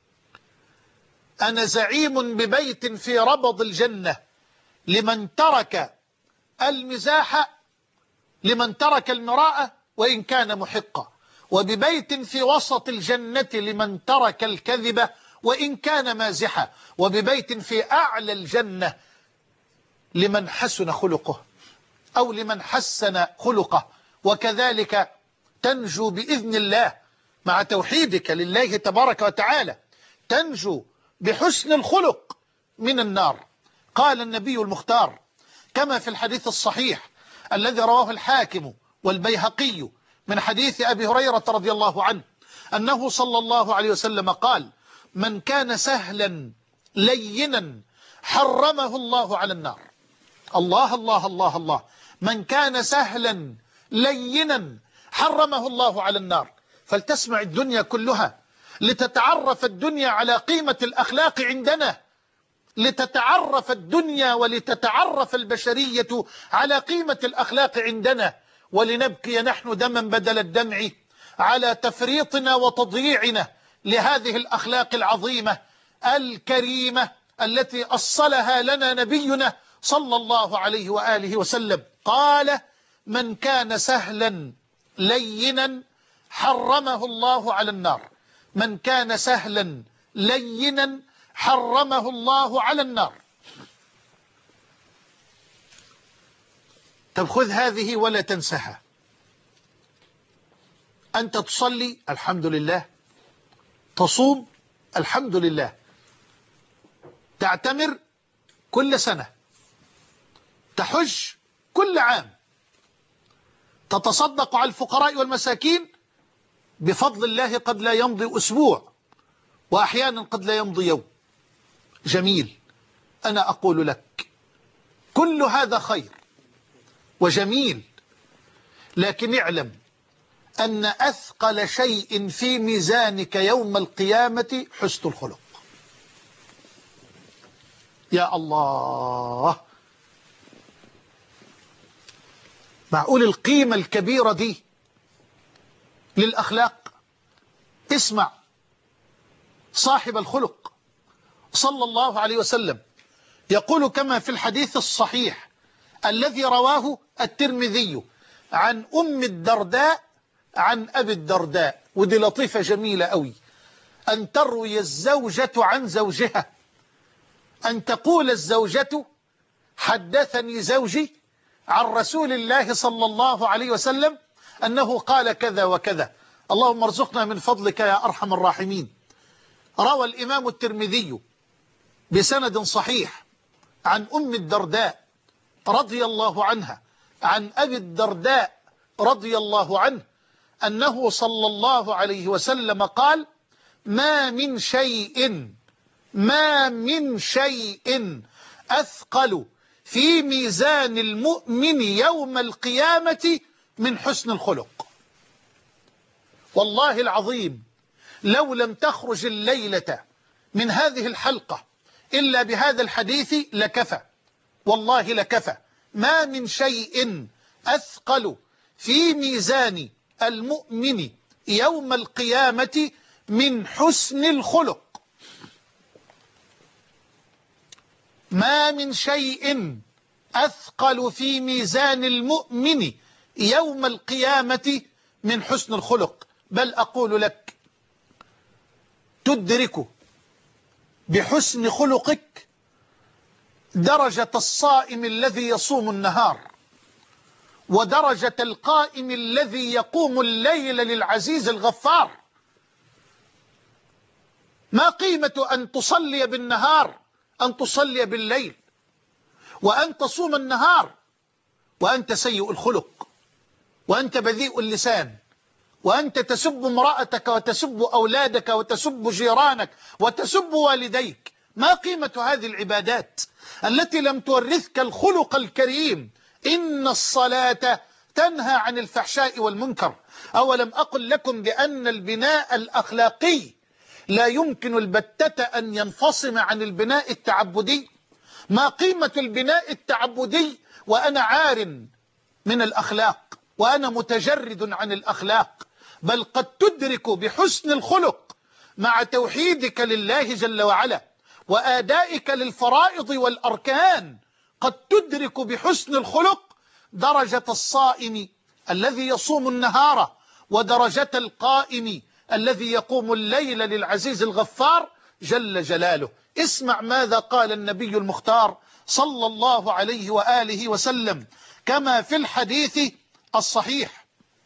أنا زعيم ببيت في ربض الجنة لمن ترك المزاح، لمن ترك المراءة وإن كان محقا، وببيت في وسط الجنة لمن ترك الكذب وإن كان مازحا، وببيت في أعلى الجنة لمن حسن خلقه أو لمن حسن خلقه. وكذلك تنجو بإذن الله مع توحيدك لله تبارك وتعالى، تنجو بحسن الخلق من النار. قال النبي المختار كما في الحديث الصحيح الذي رواه الحاكم والبيهقي من حديث أبي هريرة رضي الله عنه أنه صلى الله عليه وسلم قال: من كان سهلا لينا حرمه الله على النار. الله الله الله الله، من كان سهلا لينا حرمه الله على النار. فلتسمع الدنيا كلها لتتعرف الدنيا على قيمة الأخلاق عندنا، لتتعرف الدنيا ولتتعرف البشرية على قيمة الأخلاق عندنا، ولنبكي نحن دما بدل الدمع على تفريطنا وتضييعنا لهذه الأخلاق العظيمة الكريمة التي أصلها لنا نبينا صلى الله عليه وآله وسلم. قال: من كان سهلا لينا حرمه الله على النار. من كان سهلا لينا حرمه الله على النار. طب خذ هذه ولا تنسها. أنت تصلي الحمد لله، تصوم الحمد لله، تعتمر كل سنة، تحج كل عام، تتصدق على الفقراء والمساكين، بفضل الله قد لا يمضي أسبوع، وأحيانا قد لا يمضي يوم. جميل. أنا أقول لك كل هذا خير وجميل، لكن اعلم أن أثقل شيء في ميزانك يوم القيامة حسن الخلق. يا الله، معقول القيمة الكبيرة دي للأخلاق؟ اسمع، صاحب الخلق صلى الله عليه وسلم يقول كما في الحديث الصحيح الذي رواه الترمذي عن أم الدرداء عن أبي الدرداء، ودي لطيفة جميلة قوي، أن تروي الزوجة عن زوجها، أن تقول الزوجة حدثني زوجي عن رسول الله صلى الله عليه وسلم أنه قال كذا وكذا، اللهم ارزقنا من فضلك يا أرحم الراحمين. روى الإمام الترمذي بسند صحيح عن أم الدرداء رضي الله عنها عن أبي الدرداء رضي الله عنه أنه صلى الله عليه وسلم قال: ما من شيء أثقل في ميزان المؤمن يوم القيامة من حسن الخلق. والله العظيم لو لم تخرج الليلة من هذه الحلقة إلا بهذا الحديث لكفى، والله لكفى. ما من شيء أثقل في ميزان المؤمن يوم القيامة من حسن الخلق. ما من شيء أثقل في ميزان المؤمن يوم القيامة من حسن الخلق. بل أقول لك تدرك بحسن خلقك درجة الصائم الذي يصوم النهار، ودرجة القائم الذي يقوم الليل للعزيز الغفار. ما قيمة أن تصلي بالنهار، أن تصلي بالليل، وأن تصوم النهار وأنت سيء الخلق، وأنت بذيء اللسان، وأنت تسب امرأتك وتسب أولادك وتسب جيرانك وتسب والديك؟ ما قيمة هذه العبادات التي لم تورثك الخلق الكريم؟ إن الصلاة تنهى عن الفحشاء والمنكر. أولم أقل لكم بأن البناء الأخلاقي لا يمكن البتة أن ينفصم عن البناء التعبدي؟ ما قيمة البناء التعبدي وأنا عار من الأخلاق، وأنا متجرد عن الأخلاق؟ بل قد تدرك بحسن الخلق مع توحيدك لله جل وعلا وآدائك للفرائض والأركان، قد تدرك بحسن الخلق درجة الصائم الذي يصوم النهار، ودرجة القائم الذي يقوم الليل للعزيز الغفار جل جلاله. اسمع ماذا قال النبي المختار صلى الله عليه وآله وسلم كما في الحديث الصحيح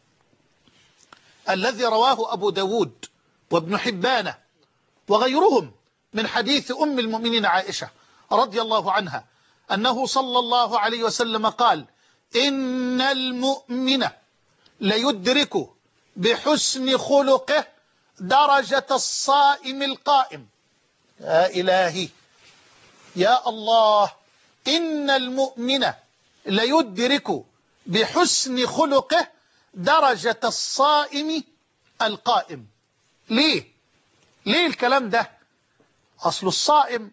الذي رواه أبو داود وابن حبان وغيرهم من حديث أم المؤمنين عائشة رضي الله عنها أنه صلى الله عليه وسلم قال: إن المؤمن ليدرك بحسن خلقه درجة الصائم القائم. يا إلهي يا الله، إن المؤمن ليدرك بحسن خلقه درجة الصائم القائم. ليه الكلام ده؟ أصل الصائم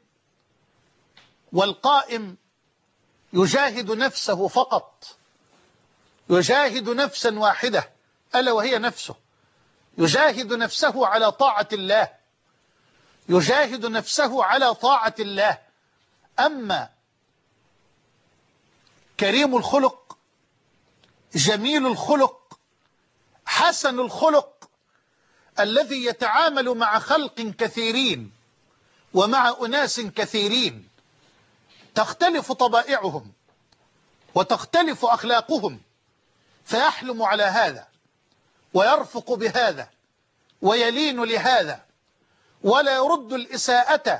والقائم يجاهد نفسه فقط، يجاهد نفسا واحدة ألا وهي نفسه، يجاهد نفسه على طاعة الله، يجاهد نفسه على طاعة الله. أما كريم الخلق، جميل الخلق، حسن الخلق، الذي يتعامل مع خلق كثيرين ومع أناس كثيرين تختلف طبائعهم وتختلف أخلاقهم، فيحلم على هذا ويرفق بهذا ويلين لهذا، ولا يرد الإساءة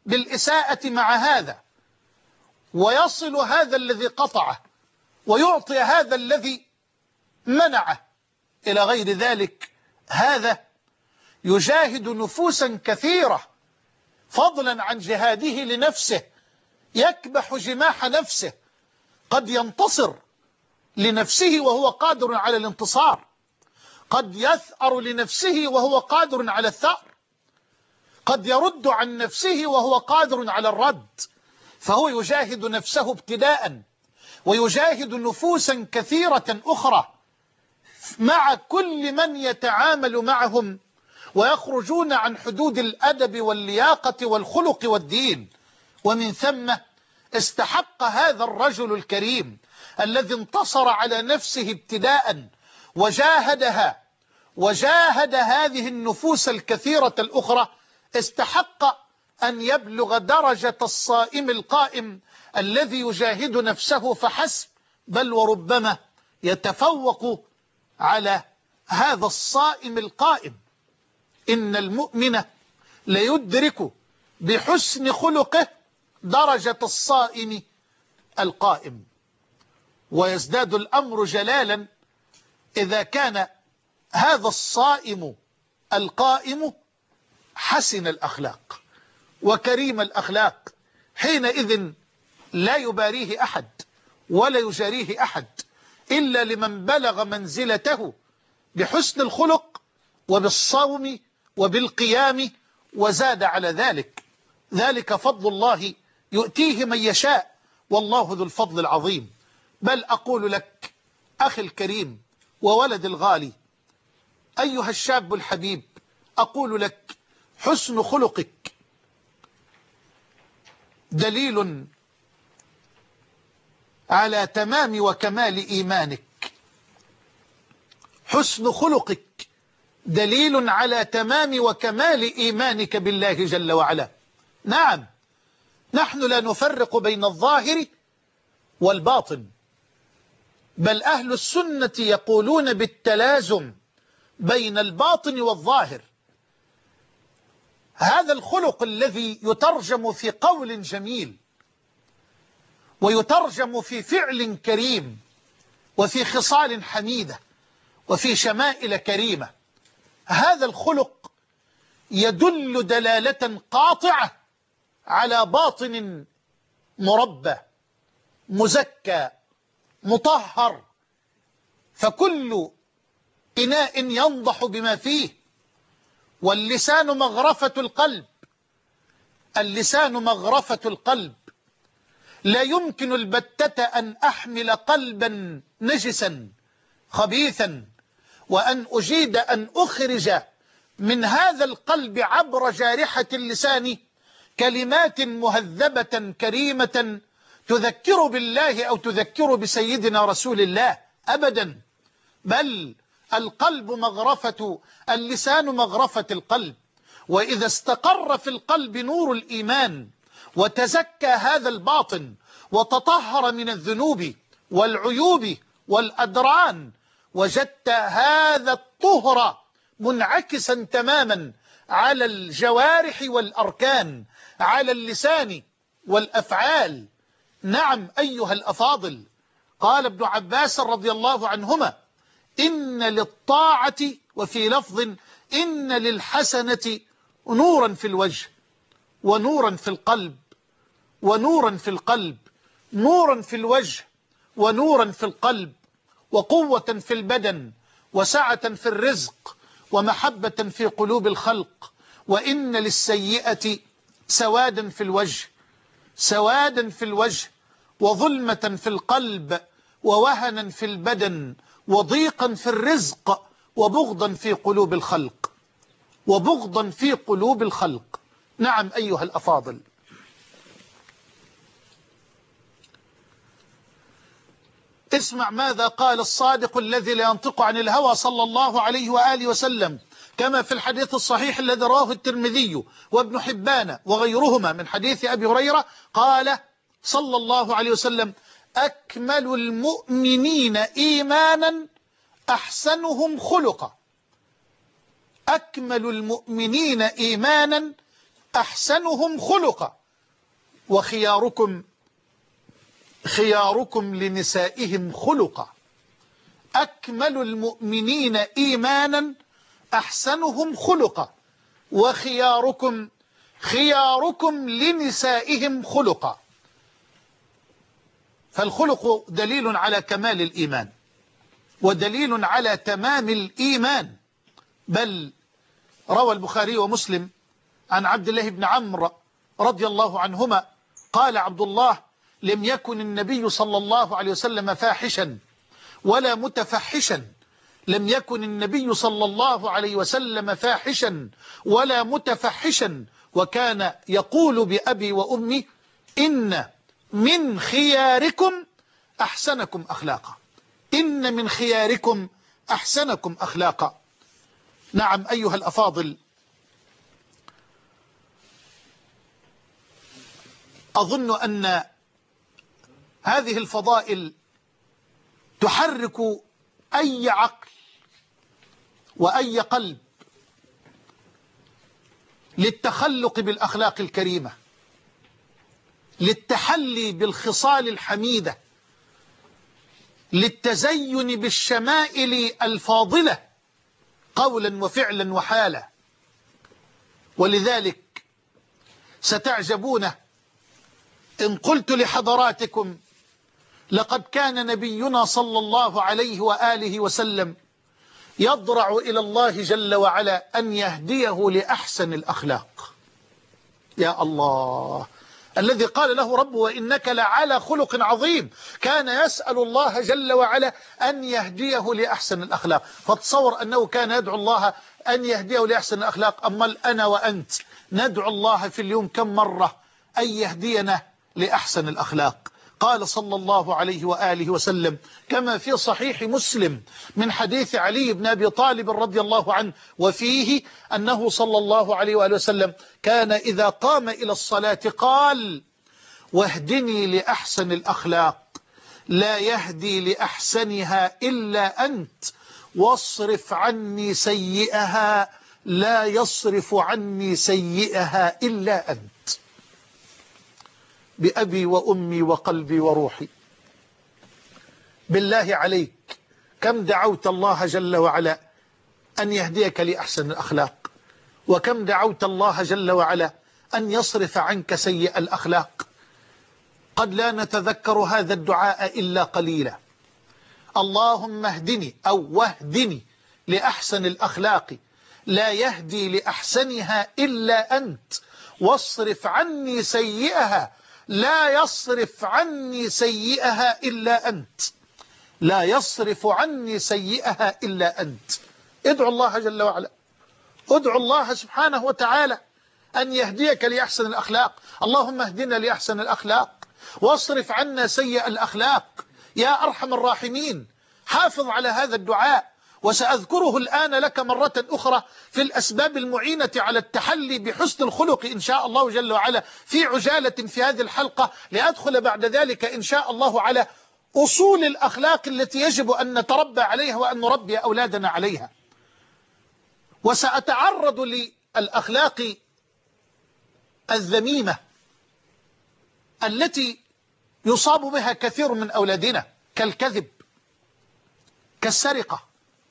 بالإساءة مع هذا، ويصل هذا الذي قطعه، ويعطي هذا الذي منعه إلى غير ذلك، هذا يجاهد نفوسا كثيرة، فضلا عن جهاده لنفسه، يكبح جماح نفسه، قد ينتصر لنفسه وهو قادر على الانتصار، قد يثأر لنفسه وهو قادر على الثأر، قد يرد عن نفسه وهو قادر على الرد، فهو يجاهد نفسه ابتداء، ويجاهد نفوسا كثيرة أخرى مع كل من يتعامل معهم ويخرجون عن حدود الأدب واللياقة والخلق والدين. ومن ثم استحق هذا الرجل الكريم الذي انتصر على نفسه ابتداء وجاهدها وجاهد هذه النفوس الكثيرة الأخرى، استحق أن يبلغ درجة الصائم القائم الذي يجاهد نفسه فحسب، بل وربما يتفوق على هذا الصائم القائم. إن المؤمن ليدرك بحسن خلقه درجة الصائم القائم، ويزداد الأمر جلالا إذا كان هذا الصائم القائم حسن الأخلاق وكريم الأخلاق، حينئذ لا يباريه أحد ولا يجاريه أحد إلا لمن بلغ منزلته بحسن الخلق وبالصوم وبالقيام وزاد على ذلك. ذلك فضل الله يؤتيه من يشاء، والله ذو الفضل العظيم. بل أقول لك أخي الكريم وولد الغالي، أيها الشاب الحبيب، أقول لك حسن خلقك دليل على تمام وكمال إيمانك. حسن خلقك دليل على تمام وكمال إيمانك بالله جل وعلا. نعم، نحن لا نفرق بين الظاهر والباطن، بل أهل السنة يقولون بالتلازم بين الباطن والظاهر. هذا الخلق الذي يترجم في قول جميل، ويترجم في فعل كريم، وفي خصال حميدة، وفي شمائل كريمة، هذا الخلق يدل دلالة قاطعة على باطن مربى مزكى مطهر، فكل إناء ينضح بما فيه. واللسان مغرفة القلب، اللسان مغرفة القلب، لا يمكن البتة أن أحمل قلبا نجسا خبيثا وأن أجيد أن أخرج من هذا القلب عبر جارحة اللسان كلمات مهذبة كريمة تذكر بالله أو تذكر بسيدنا رسول الله، أبدا. بل القلب مغرفة، اللسان مغرفة القلب، وإذا استقر في القلب نور الإيمان وتزكى هذا الباطن وتطهر من الذنوب والعيوب والأدران، وجدت هذا الطهر منعكسا تماما على الجوارح والأركان، على اللسان والأفعال. نعم أيها الأفاضل، قال ابن عباس رضي الله عنهما: إن للطاعة، وفي لفظ إن للحسنة، نورا في الوجه ونورا في القلب، ونورا في القلب، نورا في الوجه ونورا في القلب، وقوة في البدن، وسعة في الرزق، ومحبة في قلوب الخلق. وإن للسيئة سوادا في الوجه، سوادا في الوجه، وظلمة في القلب، ووهنا في البدن، وضيقا في الرزق، وبغضا في قلوب الخلق، وبغضا في قلوب الخلق. نعم أيها الأفاضل، اسمع ماذا قال الصادق الذي لا ينطق عن الهوى صلى الله عليه وآله وسلم، كما في الحديث الصحيح الذي رواه الترمذي وابن حبان وغيرهما من حديث أبي هريرة، قال صلى الله عليه وسلم: أكمل المؤمنين إيمانا أحسنهم خلقا. أكمل المؤمنين إيمانا أحسنهم خلقا خياركم لنسائهم خلقا. أكمل المؤمنين إيمانا أحسنهم خلقا خياركم لنسائهم خلقا. فالخلق دليل على كمال الإيمان ودليل على تمام الإيمان. بل روى البخاري ومسلم عن عبد الله بن عمرو رضي الله عنهما قال عبد الله: لم يكن النبي صلى الله عليه وسلم فاحشا ولا متفحشا. لم يكن النبي صلى الله عليه وسلم فاحشا ولا متفحشا، وكان يقول بأبي وأمي: إن من خياركم أحسنكم أخلاقا. إن من خياركم أحسنكم أخلاقا. نعم أيها الأفاضل، أظن أن هذه الفضائل تحرك أي عقل وأي قلب للتخلق بالأخلاق الكريمة، للتحلي بالخصال الحميدة، للتزين بالشمائل الفاضلة قولا وفعلا وحالا. ولذلك ستعجبون إن قلت لحضراتكم: لقد كان نبينا صلى الله عليه وآله وسلم يضرع إلى الله جل وعلا أن يهديه لأحسن الأخلاق. يا الله، الذي قال له ربه: وإنك لعلى خلق عظيم، كان يسأل الله جل وعلا أن يهديه لأحسن الأخلاق. فتصور أنه كان يدعو الله أن يهديه لأحسن الأخلاق. أما أنا وأنت ندعو الله في اليوم كم مرة أن يهدينا لأحسن الأخلاق؟ قال صلى الله عليه وآله وسلم كما في صحيح مسلم من حديث علي بن أبي طالب رضي الله عنه، وفيه أنه صلى الله عليه وآله وسلم كان إذا قام إلى الصلاة قال: واهدني لأحسن الأخلاق لا يهدي لأحسنها إلا أنت، واصرف عني سيئها لا يصرف عني سيئها إلا أنت. بأبي وأمي وقلبي وروحي، بالله عليك كم دعوت الله جل وعلا أن يهديك لأحسن الأخلاق، وكم دعوت الله جل وعلا أن يصرف عنك سيء الأخلاق. قد لا نتذكر هذا الدعاء إلا قليلا. اللهم اهدني أو واهدني لأحسن الأخلاق لا يهدي لأحسنها إلا أنت، واصرف عني سيئها لا يصرف عني سيئها إلا أنت. لا يصرف عني سيئها إلا أنت. ادعو الله جل وعلا، ادعو الله سبحانه وتعالى أن يهديك لأحسن الأخلاق. اللهم اهدنا لأحسن الأخلاق واصرف عنا سيء الأخلاق يا أرحم الراحمين. حافظ على هذا الدعاء، وسأذكره الآن لك مرة أخرى في الأسباب المعينة على التحلي بحسن الخلق إن شاء الله جل وعلا في عجالة في هذه الحلقة، لأدخل بعد ذلك إن شاء الله على أصول الأخلاق التي يجب أن نتربى عليها وأن نربي أولادنا عليها. وسأتعرض للأخلاق الذميمة التي يصاب بها كثير من أولادنا، كالكذب، كالسرقة،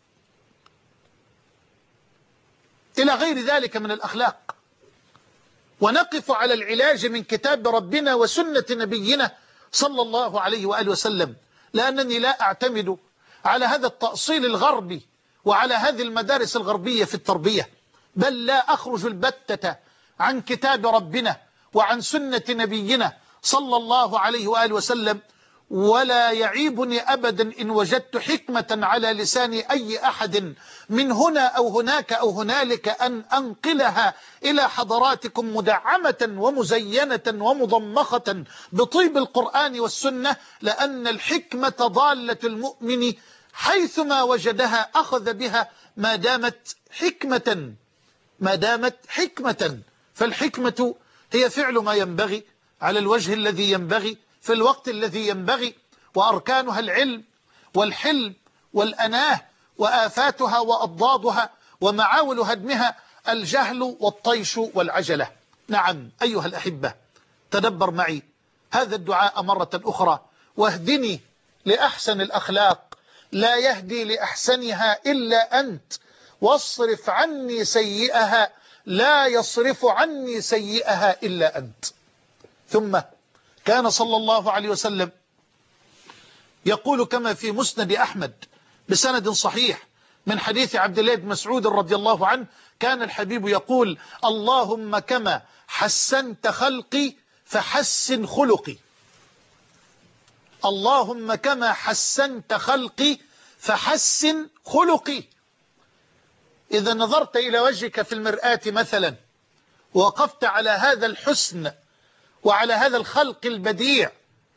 إلى غير ذلك من الأخلاق. ونقف على العلاج من كتاب ربنا وسنة نبينا صلى الله عليه وآله وسلم، لأنني لا أعتمد على هذا التأصيل الغربي وعلى هذه المدارس الغربية في التربية، بل لا أخرج البتة عن كتاب ربنا وعن سنة نبينا صلى الله عليه وآله وسلم. ولا يعيبني أبدا إن وجدت حكمة على لسان أي أحد من هنا أو هناك أو هنالك أن أنقلها إلى حضراتكم مدعمة ومزينة ومضمخة بطيب القرآن والسنة، لأن الحكمة ضالة المؤمن حيثما وجدها أخذ بها ما دامت حكمة. فالحكمة هي فعل ما ينبغي على الوجه الذي ينبغي في الوقت الذي ينبغي، وأركانها العلم والحلم والأناه، وآفاتها وأضدادها ومعاول هدمها الجهل والطيش والعجلة. نعم أيها الأحبة، تدبر معي هذا الدعاء مرة أخرى: واهدني لأحسن الأخلاق لا يهدي لأحسنها إلا أنت، واصرف عني سيئها لا يصرف عني سيئها إلا أنت. ثم كان صلى الله عليه وسلم يقول كما في مسند أحمد بسند صحيح من حديث عبد الله بن مسعود رضي الله عنه: كان الحبيب يقول: اللهم كما حسنت خلقي فحسن خلقي. اللهم كما حسنت خلقي فحسن خلقي. إذا نظرت إلى وجهك في المرآة مثلا ووقفت على هذا الحسن وعلى هذا الخلق البديع،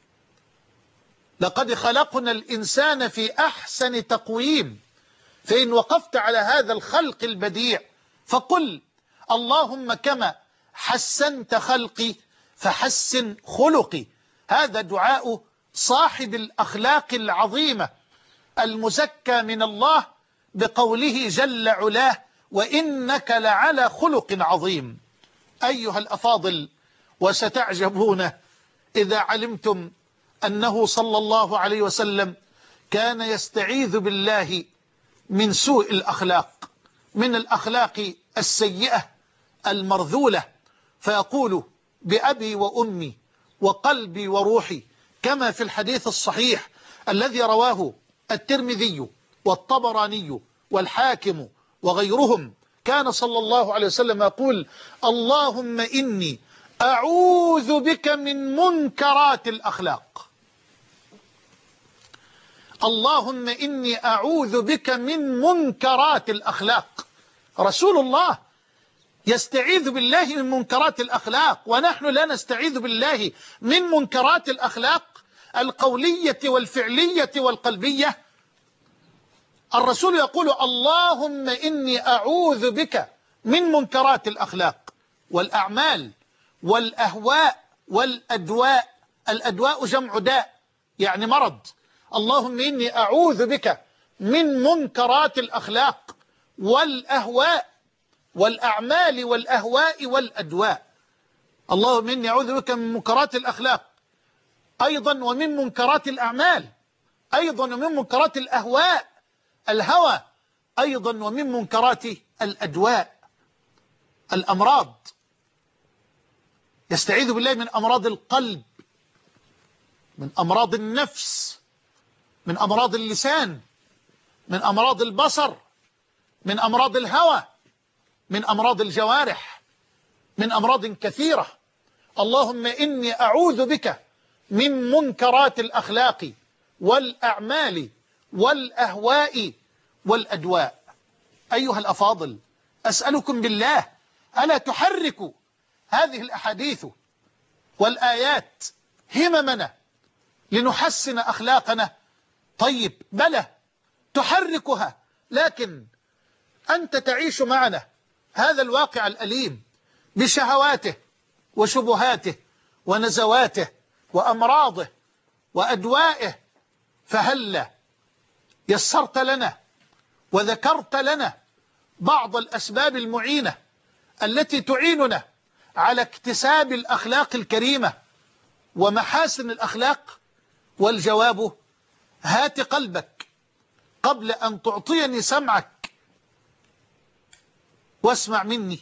لقد خلقنا الإنسان في أحسن تقويم، فإن وقفت على هذا الخلق البديع فقل: اللهم كما حسنت خلقي فحسن خلقي. هذا دعاء صاحب الأخلاق العظيمة المزكى من الله بقوله جل علاه: وإنك لعلى خلق عظيم. أيها الأفاضل، وستعجبون إذا علمتم أنه صلى الله عليه وسلم كان يستعيذ بالله من سوء الأخلاق، من الأخلاق السيئة المرذولة، فيقول: بأبي وأمي وقلبي وروحي، كما في الحديث الصحيح الذي رواه الترمذي والطبراني والحاكم وغيرهم، كان صلى الله عليه وسلم يقول: اللهم إني أعوذ بك من منكرات الأخلاق. اللهم إني أعوذ بك من منكرات الأخلاق. رسول الله يستعيذ بالله من منكرات الأخلاق، ونحن لا نستعيذ بالله من منكرات الأخلاق القولية والفعلية والقلبية. الرسول يقول: اللهم إني أعوذ بك من منكرات الأخلاق والأعمال والأهواء والأدواء. الأدواء جمع داء يعني مرض. اللهم إني أعوذ بك من منكرات الأخلاق والأهواء والأعمال والأهواء والأدواء. اللهم إني أعوذ بك من منكرات الأخلاق أيضا، ومن منكرات الأعمال أيضا، ومن منكرات الأهواء الهوى أيضا، ومن منكرات الأدواء الأمراض. يستعيذ بالله من أمراض القلب، من أمراض النفس، من أمراض اللسان، من أمراض البصر، من أمراض الهوى، من أمراض الجوارح، من أمراض كثيرة. اللهم إني أعوذ بك من منكرات الأخلاق والأعمال والأهواء والأدواء. أيها الأفاضل، أسألكم بالله، ألا تحركوا هذه الأحاديث والآيات هممنا لنحسن أخلاقنا؟ طيب، بلى تحركها، لكن أنت تعيش معنا هذا الواقع الأليم بشهواته وشبهاته ونزواته وأمراضه وأدوائه، فهلا يسرت لنا وذكرت لنا بعض الأسباب المعينة التي تعيننا على اكتساب الأخلاق الكريمة ومحاسن الأخلاق؟ والجواب: هات قلبك قبل أن تعطيني سمعك، واسمع مني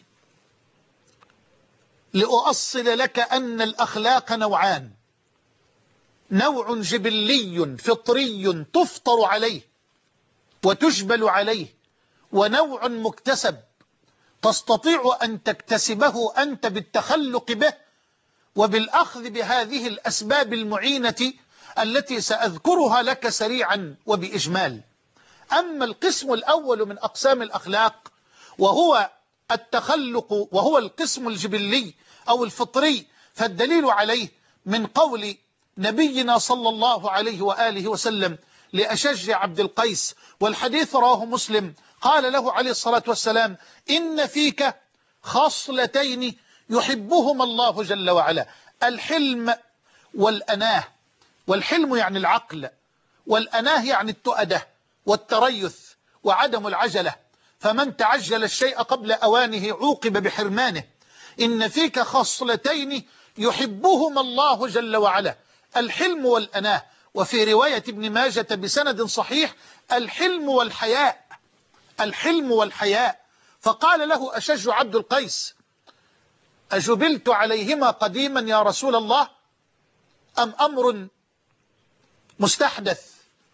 لأؤصل لك أن الأخلاق نوعان: نوع جبلي فطري تفطر عليه وتجبل عليه، ونوع مكتسب تستطيع أن تكتسبه أنت بالتخلق به وبالأخذ بهذه الأسباب المعينة التي سأذكرها لك سريعا وبإجمال. أما القسم الأول من أقسام الأخلاق وهو التخلق، وهو القسم الجبلي أو الفطري، فالدليل عليه من قول نبينا صلى الله عليه وآله وسلم لأشج عبد القيس، والحديث رواه مسلم، قال له عليه الصلاة والسلام: إن فيك خصلتين يحبهما الله جل وعلا: الحلم والأناه. والحلم يعني العقل، والأناه يعني التؤدة والتريث وعدم العجلة، فمن تعجل الشيء قبل أوانه عوقب بحرمانه. إن فيك خصلتين يحبهما الله جل وعلا، الحلم والأناه، وفي رواية ابن ماجة بسند صحيح الحلم والحياء، الحلم والحياء. فقال له أشج عبد القيس: أجبلت عليهما قديما يا رسول الله أم أمر مستحدث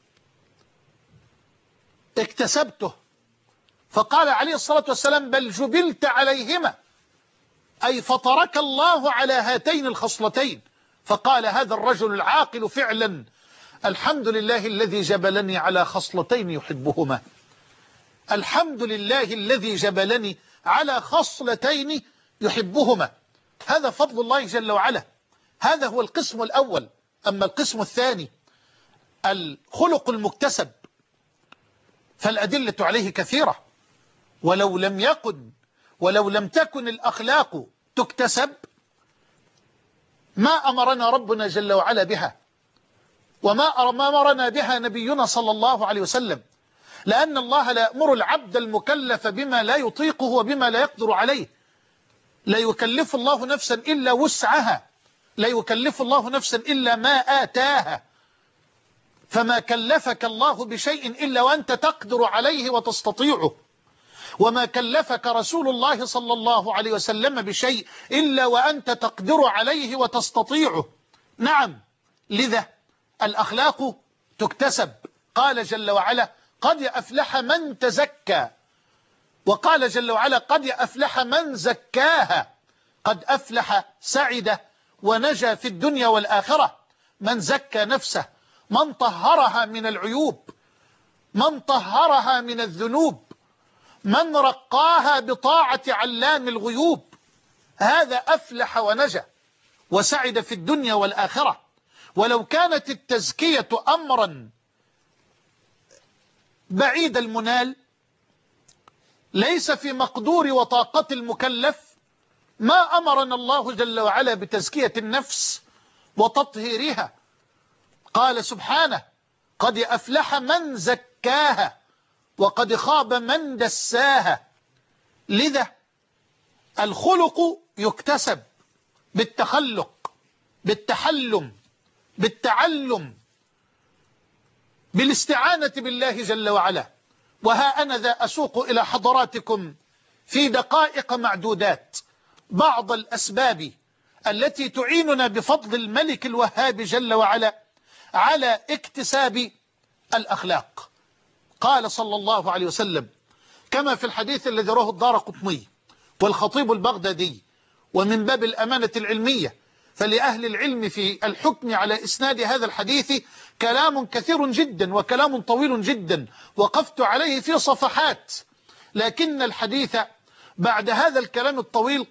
اكتسبته؟ فقال عليه الصلاة والسلام: بل جبلت عليهما، أي فطرك الله على هاتين الخصلتين. فقال هذا الرجل العاقل فعلا: الحمد لله الذي جبلني على خصلتين يحبهما، الحمد لله الذي جبلني على خصلتين يحبهما. هذا فضل الله جل وعلا. هذا هو القسم الأول. أما القسم الثاني الخلق المكتسب فالأدلة عليه كثيرة، ولو لم تكن الأخلاق تكتسب ما أمرنا ربنا جل وعلا بها، وما أمرنا بها نبينا صلى الله عليه وسلم، لأن الله لا يأمر العبد المكلف بما لا يطيقه وبما لا يقدر عليه. لا يكلف الله نفسا إلا وسعها، لا يكلف الله نفسا إلا ما آتاها، فما كلفك الله بشيء إلا وأنت تقدر عليه وتستطيعه، وما كلفك رسول الله صلى الله عليه وسلم بشيء إلا وأنت تقدر عليه وتستطيعه. نعم، لذا الأخلاق تكتسب. قال جل وعلا: قد أفلح من تزكى، وقال جل وعلا: قد أفلح من زكاها. قد أفلح سعد ونجا في الدنيا والآخرة من زكى نفسه، من طهرها من العيوب، من طهرها من الذنوب، من رقاها بطاعة علام الغيوب. هذا أفلح ونجا وسعد في الدنيا والآخرة. ولو كانت التزكية أمرا بعيد المنال ليس في مقدور وطاقة المكلف ما أمرنا الله جل وعلا بتزكية النفس وتطهيرها. قال سبحانه: قد أفلح من زكاها وقد خاب من دساها. لذا الخلق يكتسب بالتخلق، بالتحلم، بالتعلم، بالاستعانة بالله جل وعلا. وها أنا ذا أسوق إلى حضراتكم في دقائق معدودات بعض الأسباب التي تعيننا بفضل الملك الوهاب جل وعلا على اكتساب الأخلاق. قال صلى الله عليه وسلم كما في الحديث الذي رواه الدارقطني والخطيب البغدادي، ومن باب الأمانة العلمية فلأهل العلم في الحكم على إسناد هذا الحديث كلام كثير جدا وكلام طويل جدا وقفت عليه في صفحات، لكن الحديث بعد هذا الكلام الطويل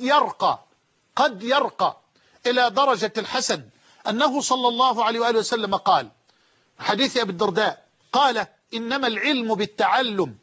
قد يرقى إلى درجة الحسن. أنه صلى الله عليه وآله وسلم قال حديث أبي الدرداء قال: إنما العلم بالتعلم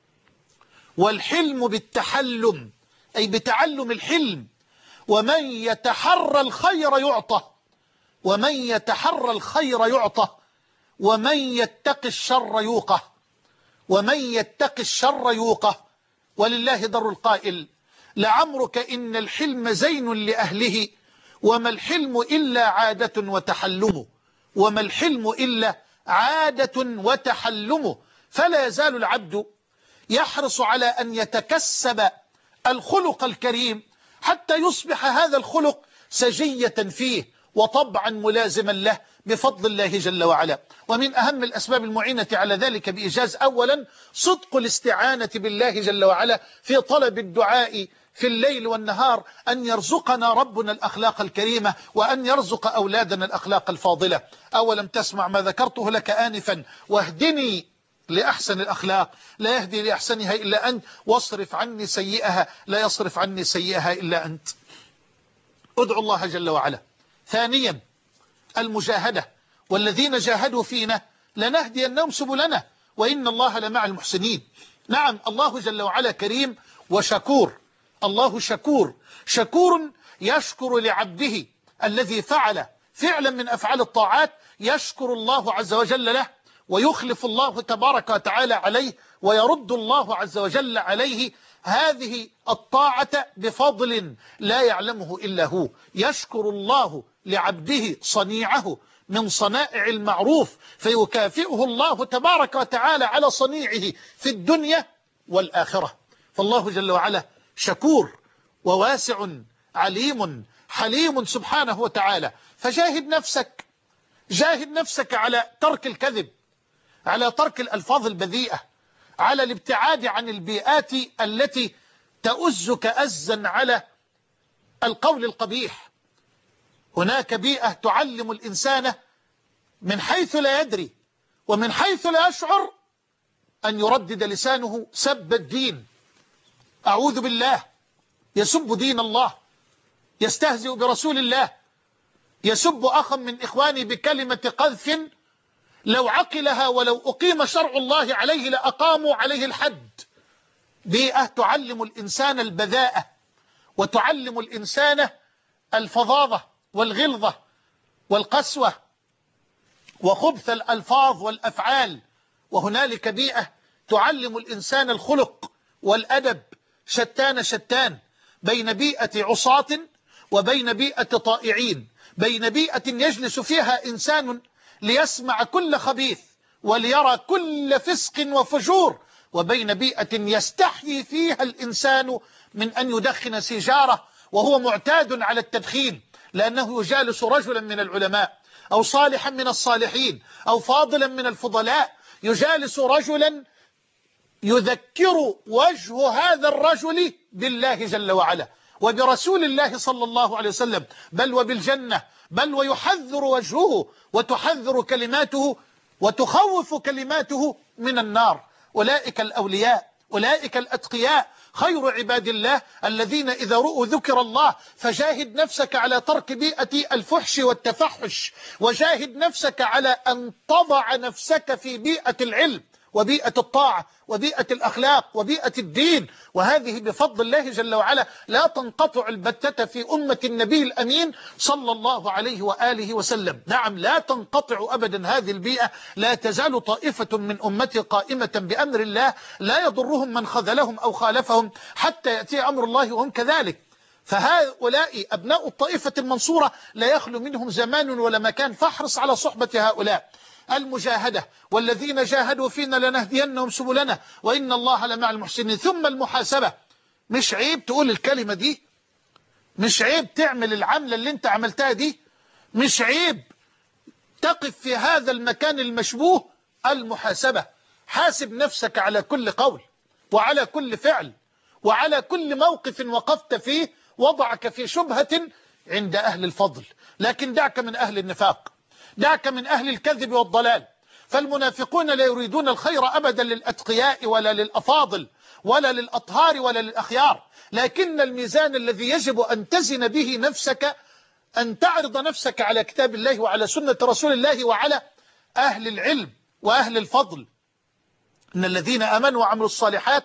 والحلم بالتحلم، أي بتعلم الحلم. ومن يتحرى الخير يعطى، ومن يتحرى الخير يعطى، ومن يتق الشر يوقه، ومن يتق الشر يوقه. ولله در القائل: لعمرك إن الحلم زين لأهله، وما الحلم إلا عادة وتحلم، وما الحلم إلا عادة وتحلم. فلا يزال العبد يحرص على أن يتكسب الخلق الكريم حتى يصبح هذا الخلق سجية فيه وطبعا ملازما له بفضل الله جل وعلا. ومن أهم الأسباب المعينة على ذلك بإيجاز أولا صدق الاستعانة بالله جل وعلا في طلب الدعاء في الليل والنهار، أن يرزقنا ربنا الأخلاق الكريمة وأن يرزق أولادنا الأخلاق الفاضلة. أولم تسمع ما ذكرته لك آنفا: واهدني لأحسن الأخلاق لا يهدي لأحسنها إلا أنت، واصرف عني سيئها لا يصرف عني سيئها إلا أنت. ادعو الله جل وعلا. ثانيا المجاهدة: والذين جاهدوا فينا لنهدينهم سبلنا وإن الله لمع المحسنين. نعم، الله جل وعلا كريم وشكور. الله شكور يشكر لعبده الذي فعل فعلا من أفعال الطاعات، يشكر الله عز وجل له ويخلف الله تبارك وتعالى عليه، ويرد الله عز وجل عليه هذه الطاعة بفضل لا يعلمه إلا هو. يشكر الله لعبده صنيعه من صنائع المعروف فيكافئه الله تبارك وتعالى على صنيعه في الدنيا والآخرة. فالله جل وعلا شكور وواسع عليم حليم سبحانه وتعالى. فجاهد نفسك، جاهد نفسك على ترك الكذب، على ترك الألفاظ البذيئة، على الابتعاد عن البيئات التي تؤزك أزا على القول القبيح. هناك بيئة تعلم الإنسان من حيث لا يدري ومن حيث لا يشعر أن يردد لسانه سب الدين، أعوذ بالله، يسب دين الله، يستهزئ برسول الله، يسب أخا من إخواني بكلمة قذف لو عقلها ولو أقيم شرع الله عليه لأقاموا عليه الحد. بيئة تعلم الإنسان البذاءة وتعلم الإنسان الفظاظة والغلظة والقسوة وخبث الألفاظ والأفعال. وهنالك بيئة تعلم الإنسان الخلق والأدب. شتان بين بيئة عصاة وبين بيئة طائعين، بين بيئة يجلس فيها إنسان ليسمع كل خبيث وليرى كل فسق وفجور، وبين بيئة يستحيي فيها الإنسان من أن يدخن سيجارة وهو معتاد على التدخين، لأنه يجالس رجلا من العلماء أو صالحا من الصالحين أو فاضلا من الفضلاء، يجالس رجلا يذكر وجه هذا الرجل بالله جل وعلا وبرسول الله صلى الله عليه وسلم، بل وبالجنة، بل ويحذر وجهه وتحذر كلماته وتخوف كلماته من النار. أولئك الأولياء، أولئك الأتقياء، خير عباد الله الذين إذا رؤوا ذكر الله. فجاهد نفسك على ترك بيئة الفحش والتفحش، وجاهد نفسك على أن تضع نفسك في بيئة العلم وبيئة الطاعة وبيئة الأخلاق وبيئة الدين. وهذه بفضل الله جل وعلا لا تنقطع البتة في أمة النبي الأمين صلى الله عليه وآله وسلم. نعم، لا تنقطع أبدا هذه البيئة. لا تزال طائفة من أمتي قائمة بأمر الله لا يضرهم من خذلهم أو خالفهم حتى يأتي أمر الله وهم كذلك. فهؤلاء أبناء الطائفة المنصورة لا يخلو منهم زمان ولا مكان، فاحرص على صحبة هؤلاء. المجاهدة، والذين جاهدوا فينا لنهدينهم سبلنا وإن الله لمع المحسنين. ثم المحاسبة. مش عيب تقول الكلمة دي، مش عيب تعمل العملة اللي انت عملتها دي، مش عيب تقف في هذا المكان المشبوه. المحاسبة، حاسب نفسك على كل قول وعلى كل فعل وعلى كل موقف وقفت فيه وضعك في شبهة عند أهل الفضل. لكن دعك من أهل النفاق، دعك من أهل الكذب والضلال. فالمنافقون لا يريدون الخير أبدا للأتقياء ولا للأفاضل ولا للأطهار ولا للأخيار. لكن الميزان الذي يجب أن تزن به نفسك أن تعرض نفسك على كتاب الله وعلى سنة رسول الله وعلى أهل العلم وأهل الفضل. إن الذين آمنوا وعملوا الصالحات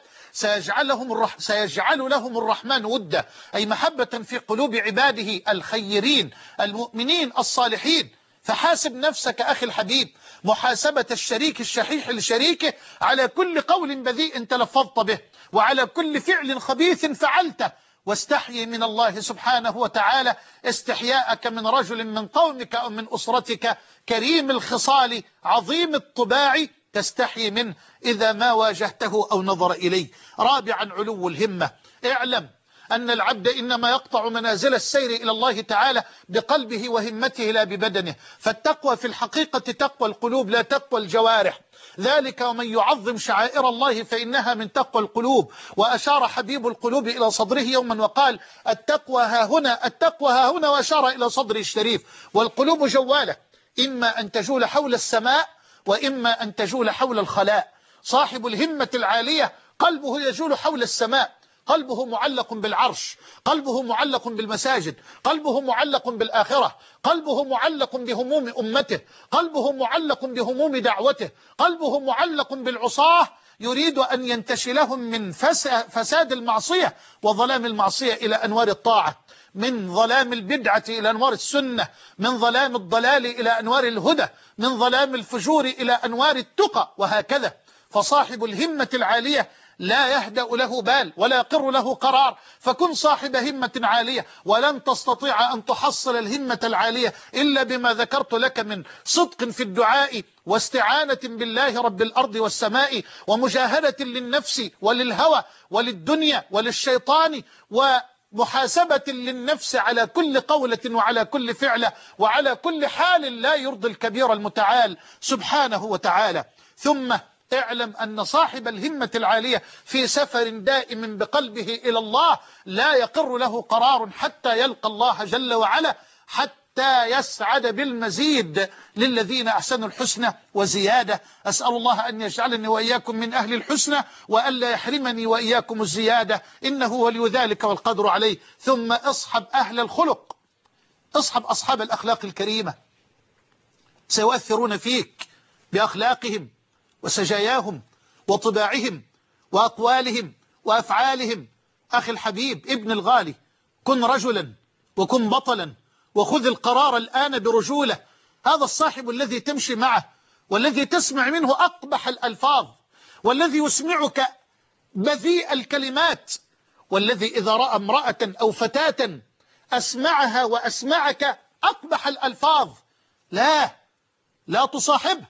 سيجعل لهم الرحمن ودا، أي محبة في قلوب عباده الخيرين المؤمنين الصالحين. فحاسب نفسك أخي الحبيب محاسبة الشريك الشحيح لشريكه على كل قول بذيء تلفظت به وعلى كل فعل خبيث فعلته، واستحيي من الله سبحانه وتعالى استحياءك من رجل من قومك أو من أسرتك كريم الخصال عظيم الطباع تستحيي منه إذا ما واجهته أو نظر إليه. رابعا، علو الهمة. اعلم أن العبد إنما يقطع منازل السير إلى الله تعالى بقلبه وهمته لا ببدنه. فالتقوى في الحقيقة تقوى القلوب لا تقوى الجوارح. ذلك ومن يعظم شعائر الله فإنها من تقوى القلوب. وأشار حبيب القلوب إلى صدره يوما وقال التقوى ها هنا، التقوى ها هنا، وأشار إلى صدره الشريف. والقلوب جوالة، إما أن تجول حول السماء وإما أن تجول حول الخلاء. صاحب الهمة العالية قلبه يجول حول السماء، قلبه معلق بالعرش، قلبه معلق بالمساجد، قلبه معلق بالآخرة، قلبه معلق بهموم أمته، قلبه معلق بهموم دعوته، قلبه معلق بالعصاة يريد أن ينتشلهم من فساد المعصية وظلام المعصية إلى أنوار الطاعة، من ظلام البدعة إلى أنوار السنة، من ظلام الضلال إلى أنوار الهدى، من ظلام الفجور إلى أنوار التقى، وهكذا. فصاحب الهمة العالية لا يهدأ له بال ولا يقر له قرار. فكن صاحب همة عالية، ولن تستطيع أن تحصل الهمة العالية إلا بما ذكرت لك من صدق في الدعاء واستعانة بالله رب الأرض والسماء ومجاهدة للنفس وللهوى وللدنيا وللشيطان ومحاسبة للنفس على كل قولة وعلى كل فعلة وعلى كل حال لا يرضي الكبير المتعال سبحانه وتعالى. ثم اعلم أن صاحب الهمة العالية في سفر دائم بقلبه إلى الله لا يقر له قرار حتى يلقى الله جل وعلا، حتى يسعد بالمزيد للذين أحسنوا الحسنى وزيادة. أسأل الله أن يجعلني وإياكم من أهل الحسنى وألا يحرمني وإياكم الزيادة، إنه ولي ذلك والقدر عليه. ثم اصحب أهل الخلق، اصحب أصحاب الأخلاق الكريمة، سيؤثرون فيك بأخلاقهم وسجاياهم وطباعهم وأقوالهم وأفعالهم. أخي الحبيب ابن الغالي، كن رجلا وكن بطلا وخذ القرار الآن برجولة. هذا الصاحب الذي تمشي معه والذي تسمع منه أقبح الألفاظ والذي يسمعك بذيء الكلمات والذي إذا رأى امرأة أو فتاة أسمعها وأسمعك أقبح الألفاظ، لا تصاحبه.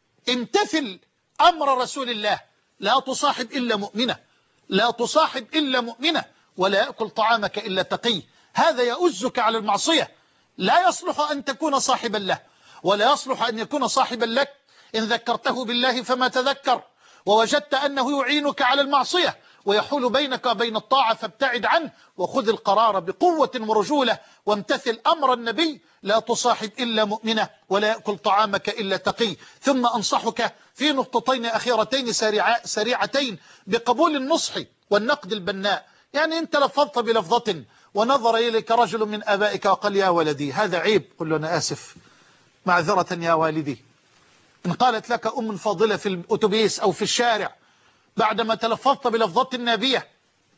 امتثل أمر رسول الله، لا تصاحب إلا مؤمنة، لا تصاحب إلا مؤمنة، ولا يأكل طعامك إلا تقي. هذا يؤزك على المعصية. لا يصلح أن تكون صاحبا له، ولا يصلح أن يكون صاحبا لك إن ذكرته بالله فما تذكر، ووجدت أنه يعينك على المعصية ويحول بينك وبين الطاعة فابتعد عنه، وخذ القرار بقوة ورجولة وامتثل أمر النبي، لا تصاحب إلا مؤمنة ولا يأكل طعامك إلا تقي. ثم أنصحك في نقطتين أخيرتين سريعتين بقبول النصح والنقد البناء. يعني أنت لفظت بلفظة ونظر إليك رجل من آبائك وقال يا ولدي هذا عيب، قل له أنا آسف معذرة يا والدي. إن قالت لك أم فاضلة في الأتوبيس أو في الشارع بعدما تلفظت بلفظة نابية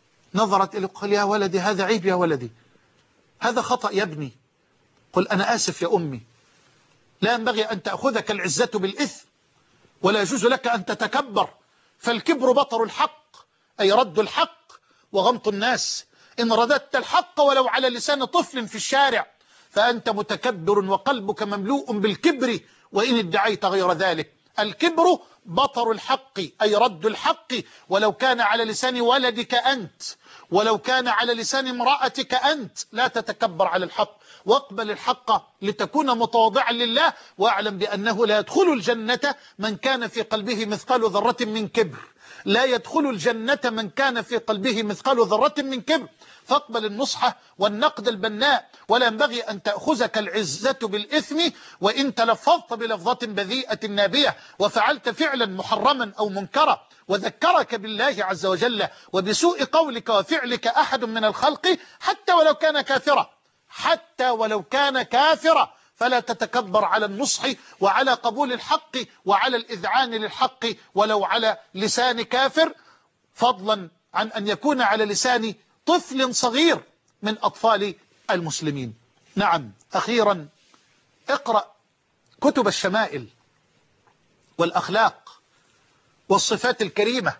نظرت إليك قال يا ولدي هذا عيب يا ولدي، هذا خطأ يا ابني، قل أنا آسف يا أمي. لا ينبغي أن تأخذك العزة بالإثم ولا يجوز لك أن تتكبر، فالكبر بطر الحق أي رد الحق وغمط الناس. إن رددت الحق ولو على لسان طفل في الشارع فأنت متكبر وقلبك مملوء بالكبر وإن ادعيت غير ذلك. الكبر بطر الحق أي رد الحق، ولو كان على لسان ولدك أنت، ولو كان على لسان امرأتك أنت، لا تتكبر على الحق واقبل الحق لتكون متواضعا لله، واعلم بأنه لا يدخل الجنة من كان في قلبه مثقال ذرة من كبر، لا يدخل الجنة من كان في قلبه مثقال ذرة من كبر. فاقبل النصح والنقد البناء، ولا ينبغي أن تأخذك العزة بالإثم وإن تلفظت بلفظة بذيئة نابية وفعلت فعلا محرما أو منكرا وذكرك بالله عز وجل وبسوء قولك وفعلك أحد من الخلق حتى ولو كان كافرا، حتى ولو كان كافرا، فلا تتكبر على النصح وعلى قبول الحق وعلى الإذعان للحق ولو على لسان كافر، فضلا عن أن يكون على لسان طفل صغير من أطفال المسلمين. نعم، أخيرا اقرأ كتب الشمائل والأخلاق والصفات الكريمة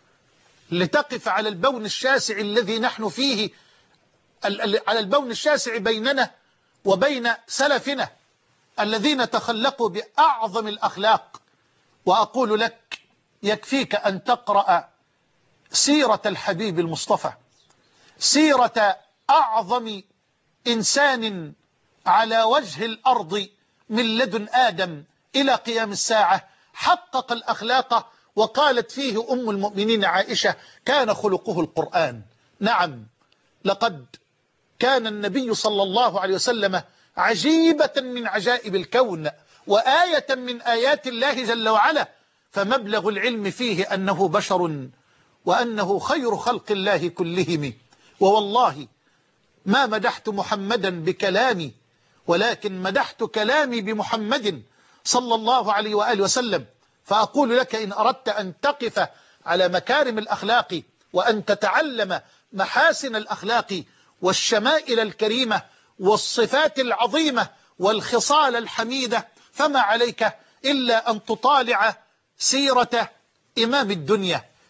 لتقف على البون الشاسع الذي نحن فيه، على البون الشاسع بيننا وبين سلفنا الذين تخلقوا بأعظم الأخلاق. وأقول لك يكفيك أن تقرأ سيرة الحبيب المصطفى، سيرة أعظم إنسان على وجه الأرض من لدن آدم إلى قيام الساعة، حقق الأخلاق. وقالت فيه أم المؤمنين عائشة كان خلقه القرآن. نعم، لقد كان النبي صلى الله عليه وسلم عجيبة من عجائب الكون وآية من آيات الله جل وعلا، فمبلغ العلم فيه أنه بشر وأنه خير خلق الله كلهم. ووالله ما مدحت محمدا بكلامي ولكن مدحت كلامي بمحمد صلى الله عليه وآله وسلم. فأقول لك إن أردت أن تقف على مكارم الأخلاق وأن تتعلم محاسن الأخلاق والشمائل الكريمة والصفات العظيمة والخصال الحميدة، فما عليك إلا أن تطالع سيرة إمام الدنيا،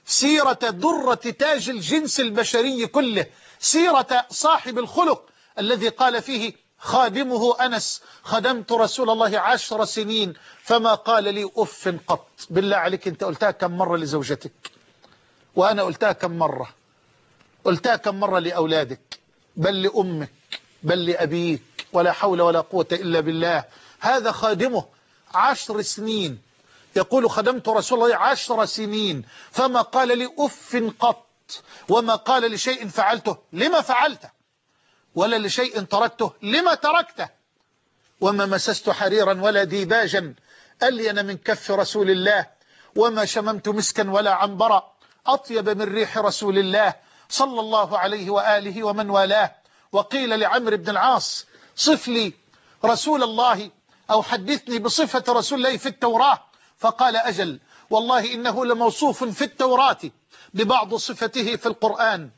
سيرة درة تاج الجنس البشري كله، سيرة صاحب الخلق الذي قال فيه خادمه أنس: خدمت رسول الله 10 سنين فما قال لي أف قط. بالله عليك أنت قلتها كم مرة لزوجتك؟ وأنا قلتها كم مرة؟ قلتها كم مرة لأولادك؟ بل لأمك، بل لأبيك، ولا حول ولا قوة إلا بالله. هذا خادمه 10 سنين يقول خدمت رسول الله 10 سنين فما قال لي أف قط، وما قال لشيء فعلته لما فعلته، ولا لشيء تركته لما تركته، وما مسست حريرا ولا ديباجا ألين من كف رسول الله، وما شممت مسكا ولا عنبرا أطيب من ريح رسول الله صلى الله عليه وآله ومن والاه. وقيل لعمرو بن العاص: صف لي رسول الله أو حدثني بصفة رسول الله في التوراة، فقال: أجل والله إنه لموصوف في التوراة ببعض صفته في القرآن.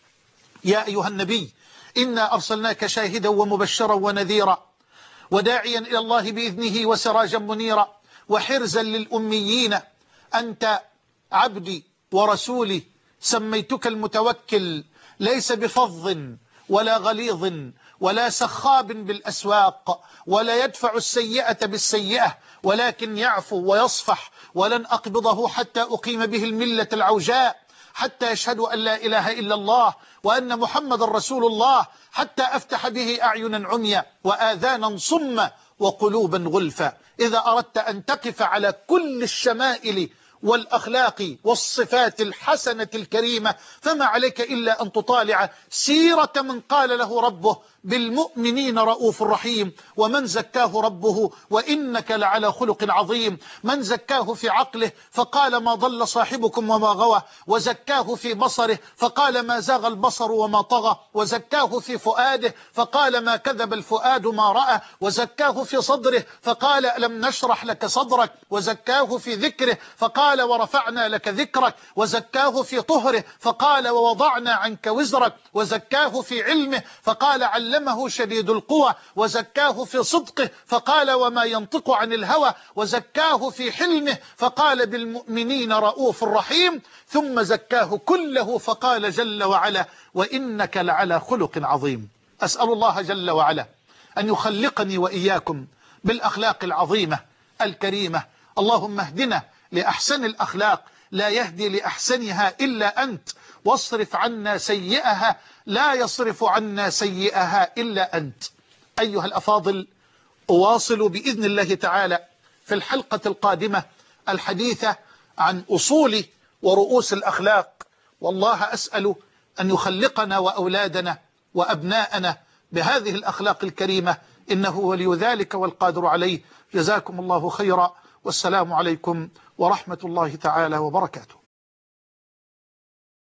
يا أيها النبي إنا أرسلناك شاهدا ومبشرا ونذيرا وداعيا إلى الله بإذنه وسراجا منيرا وحرزا للأميين، أنت عبدي ورسولي سميتك المتوكل، ليس بفظ ولا غليظ ولا سخاب بالأسواق، ولا يدفع السيئة بالسيئة، ولكن يعفو ويصفح، ولن أقبضه حتى أقيم به الملة العوجاء، حتى يشهد أن لا إله إلا الله وأن محمد رسول الله، حتى أفتح به أعينا عميا وآذانا صما وقلوبا غلفا. إذا أردت أن تقف على كل الشمائل والأخلاق والصفات الحسنة الكريمة فما عليك إلا أن تطالع سيرة من قال له ربه: بالمؤمنين رؤوف رحيم، ومن زكاه ربه وإنك لعلى خلق عظيم. من زكاه في عقله فقال: ما ضل صاحبكم وما غوى، وزكاه في بصره فقال: ما زاغ البصر وما طغى، وزكاه في فؤاده فقال: ما كذب الفؤاد ما رأى، وزكاه في صدره فقال: ألم نشرح لك صدرك، وزكاه في ذكره فقال: ورفعنا لك ذكرك، وزكاه في طهره فقال: ووضعنا عنك وزرك، وزكاه في علمه فقال: علمه شديد القوى، وزكاه في صدقه فقال: وما ينطق عن الهوى، وزكاه في حلمه فقال: بالمؤمنين رؤوف رحيم، ثم زكاه كله فقال جل وعلا: وإنك لعلى خلق عظيم. أسأل الله جل وعلا أن يخلقني وإياكم بالأخلاق العظيمة الكريمة. اللهم اهدنا لأحسن الأخلاق، لا يهدي لأحسنها إلا أنت، واصرف عنا سيئها، لا يصرف عنا سيئها إلا أنت. أيها الأفاضل، أواصل بإذن الله تعالى في الحلقة القادمة الحديثة عن أصول ورؤوس الأخلاق، والله أسأل أن يخلقنا وأولادنا وأبناءنا بهذه الأخلاق الكريمة، إنه ولي ذلك والقادر عليه. جزاكم الله خيرا، والسلام عليكم ورحمة الله تعالى وبركاته.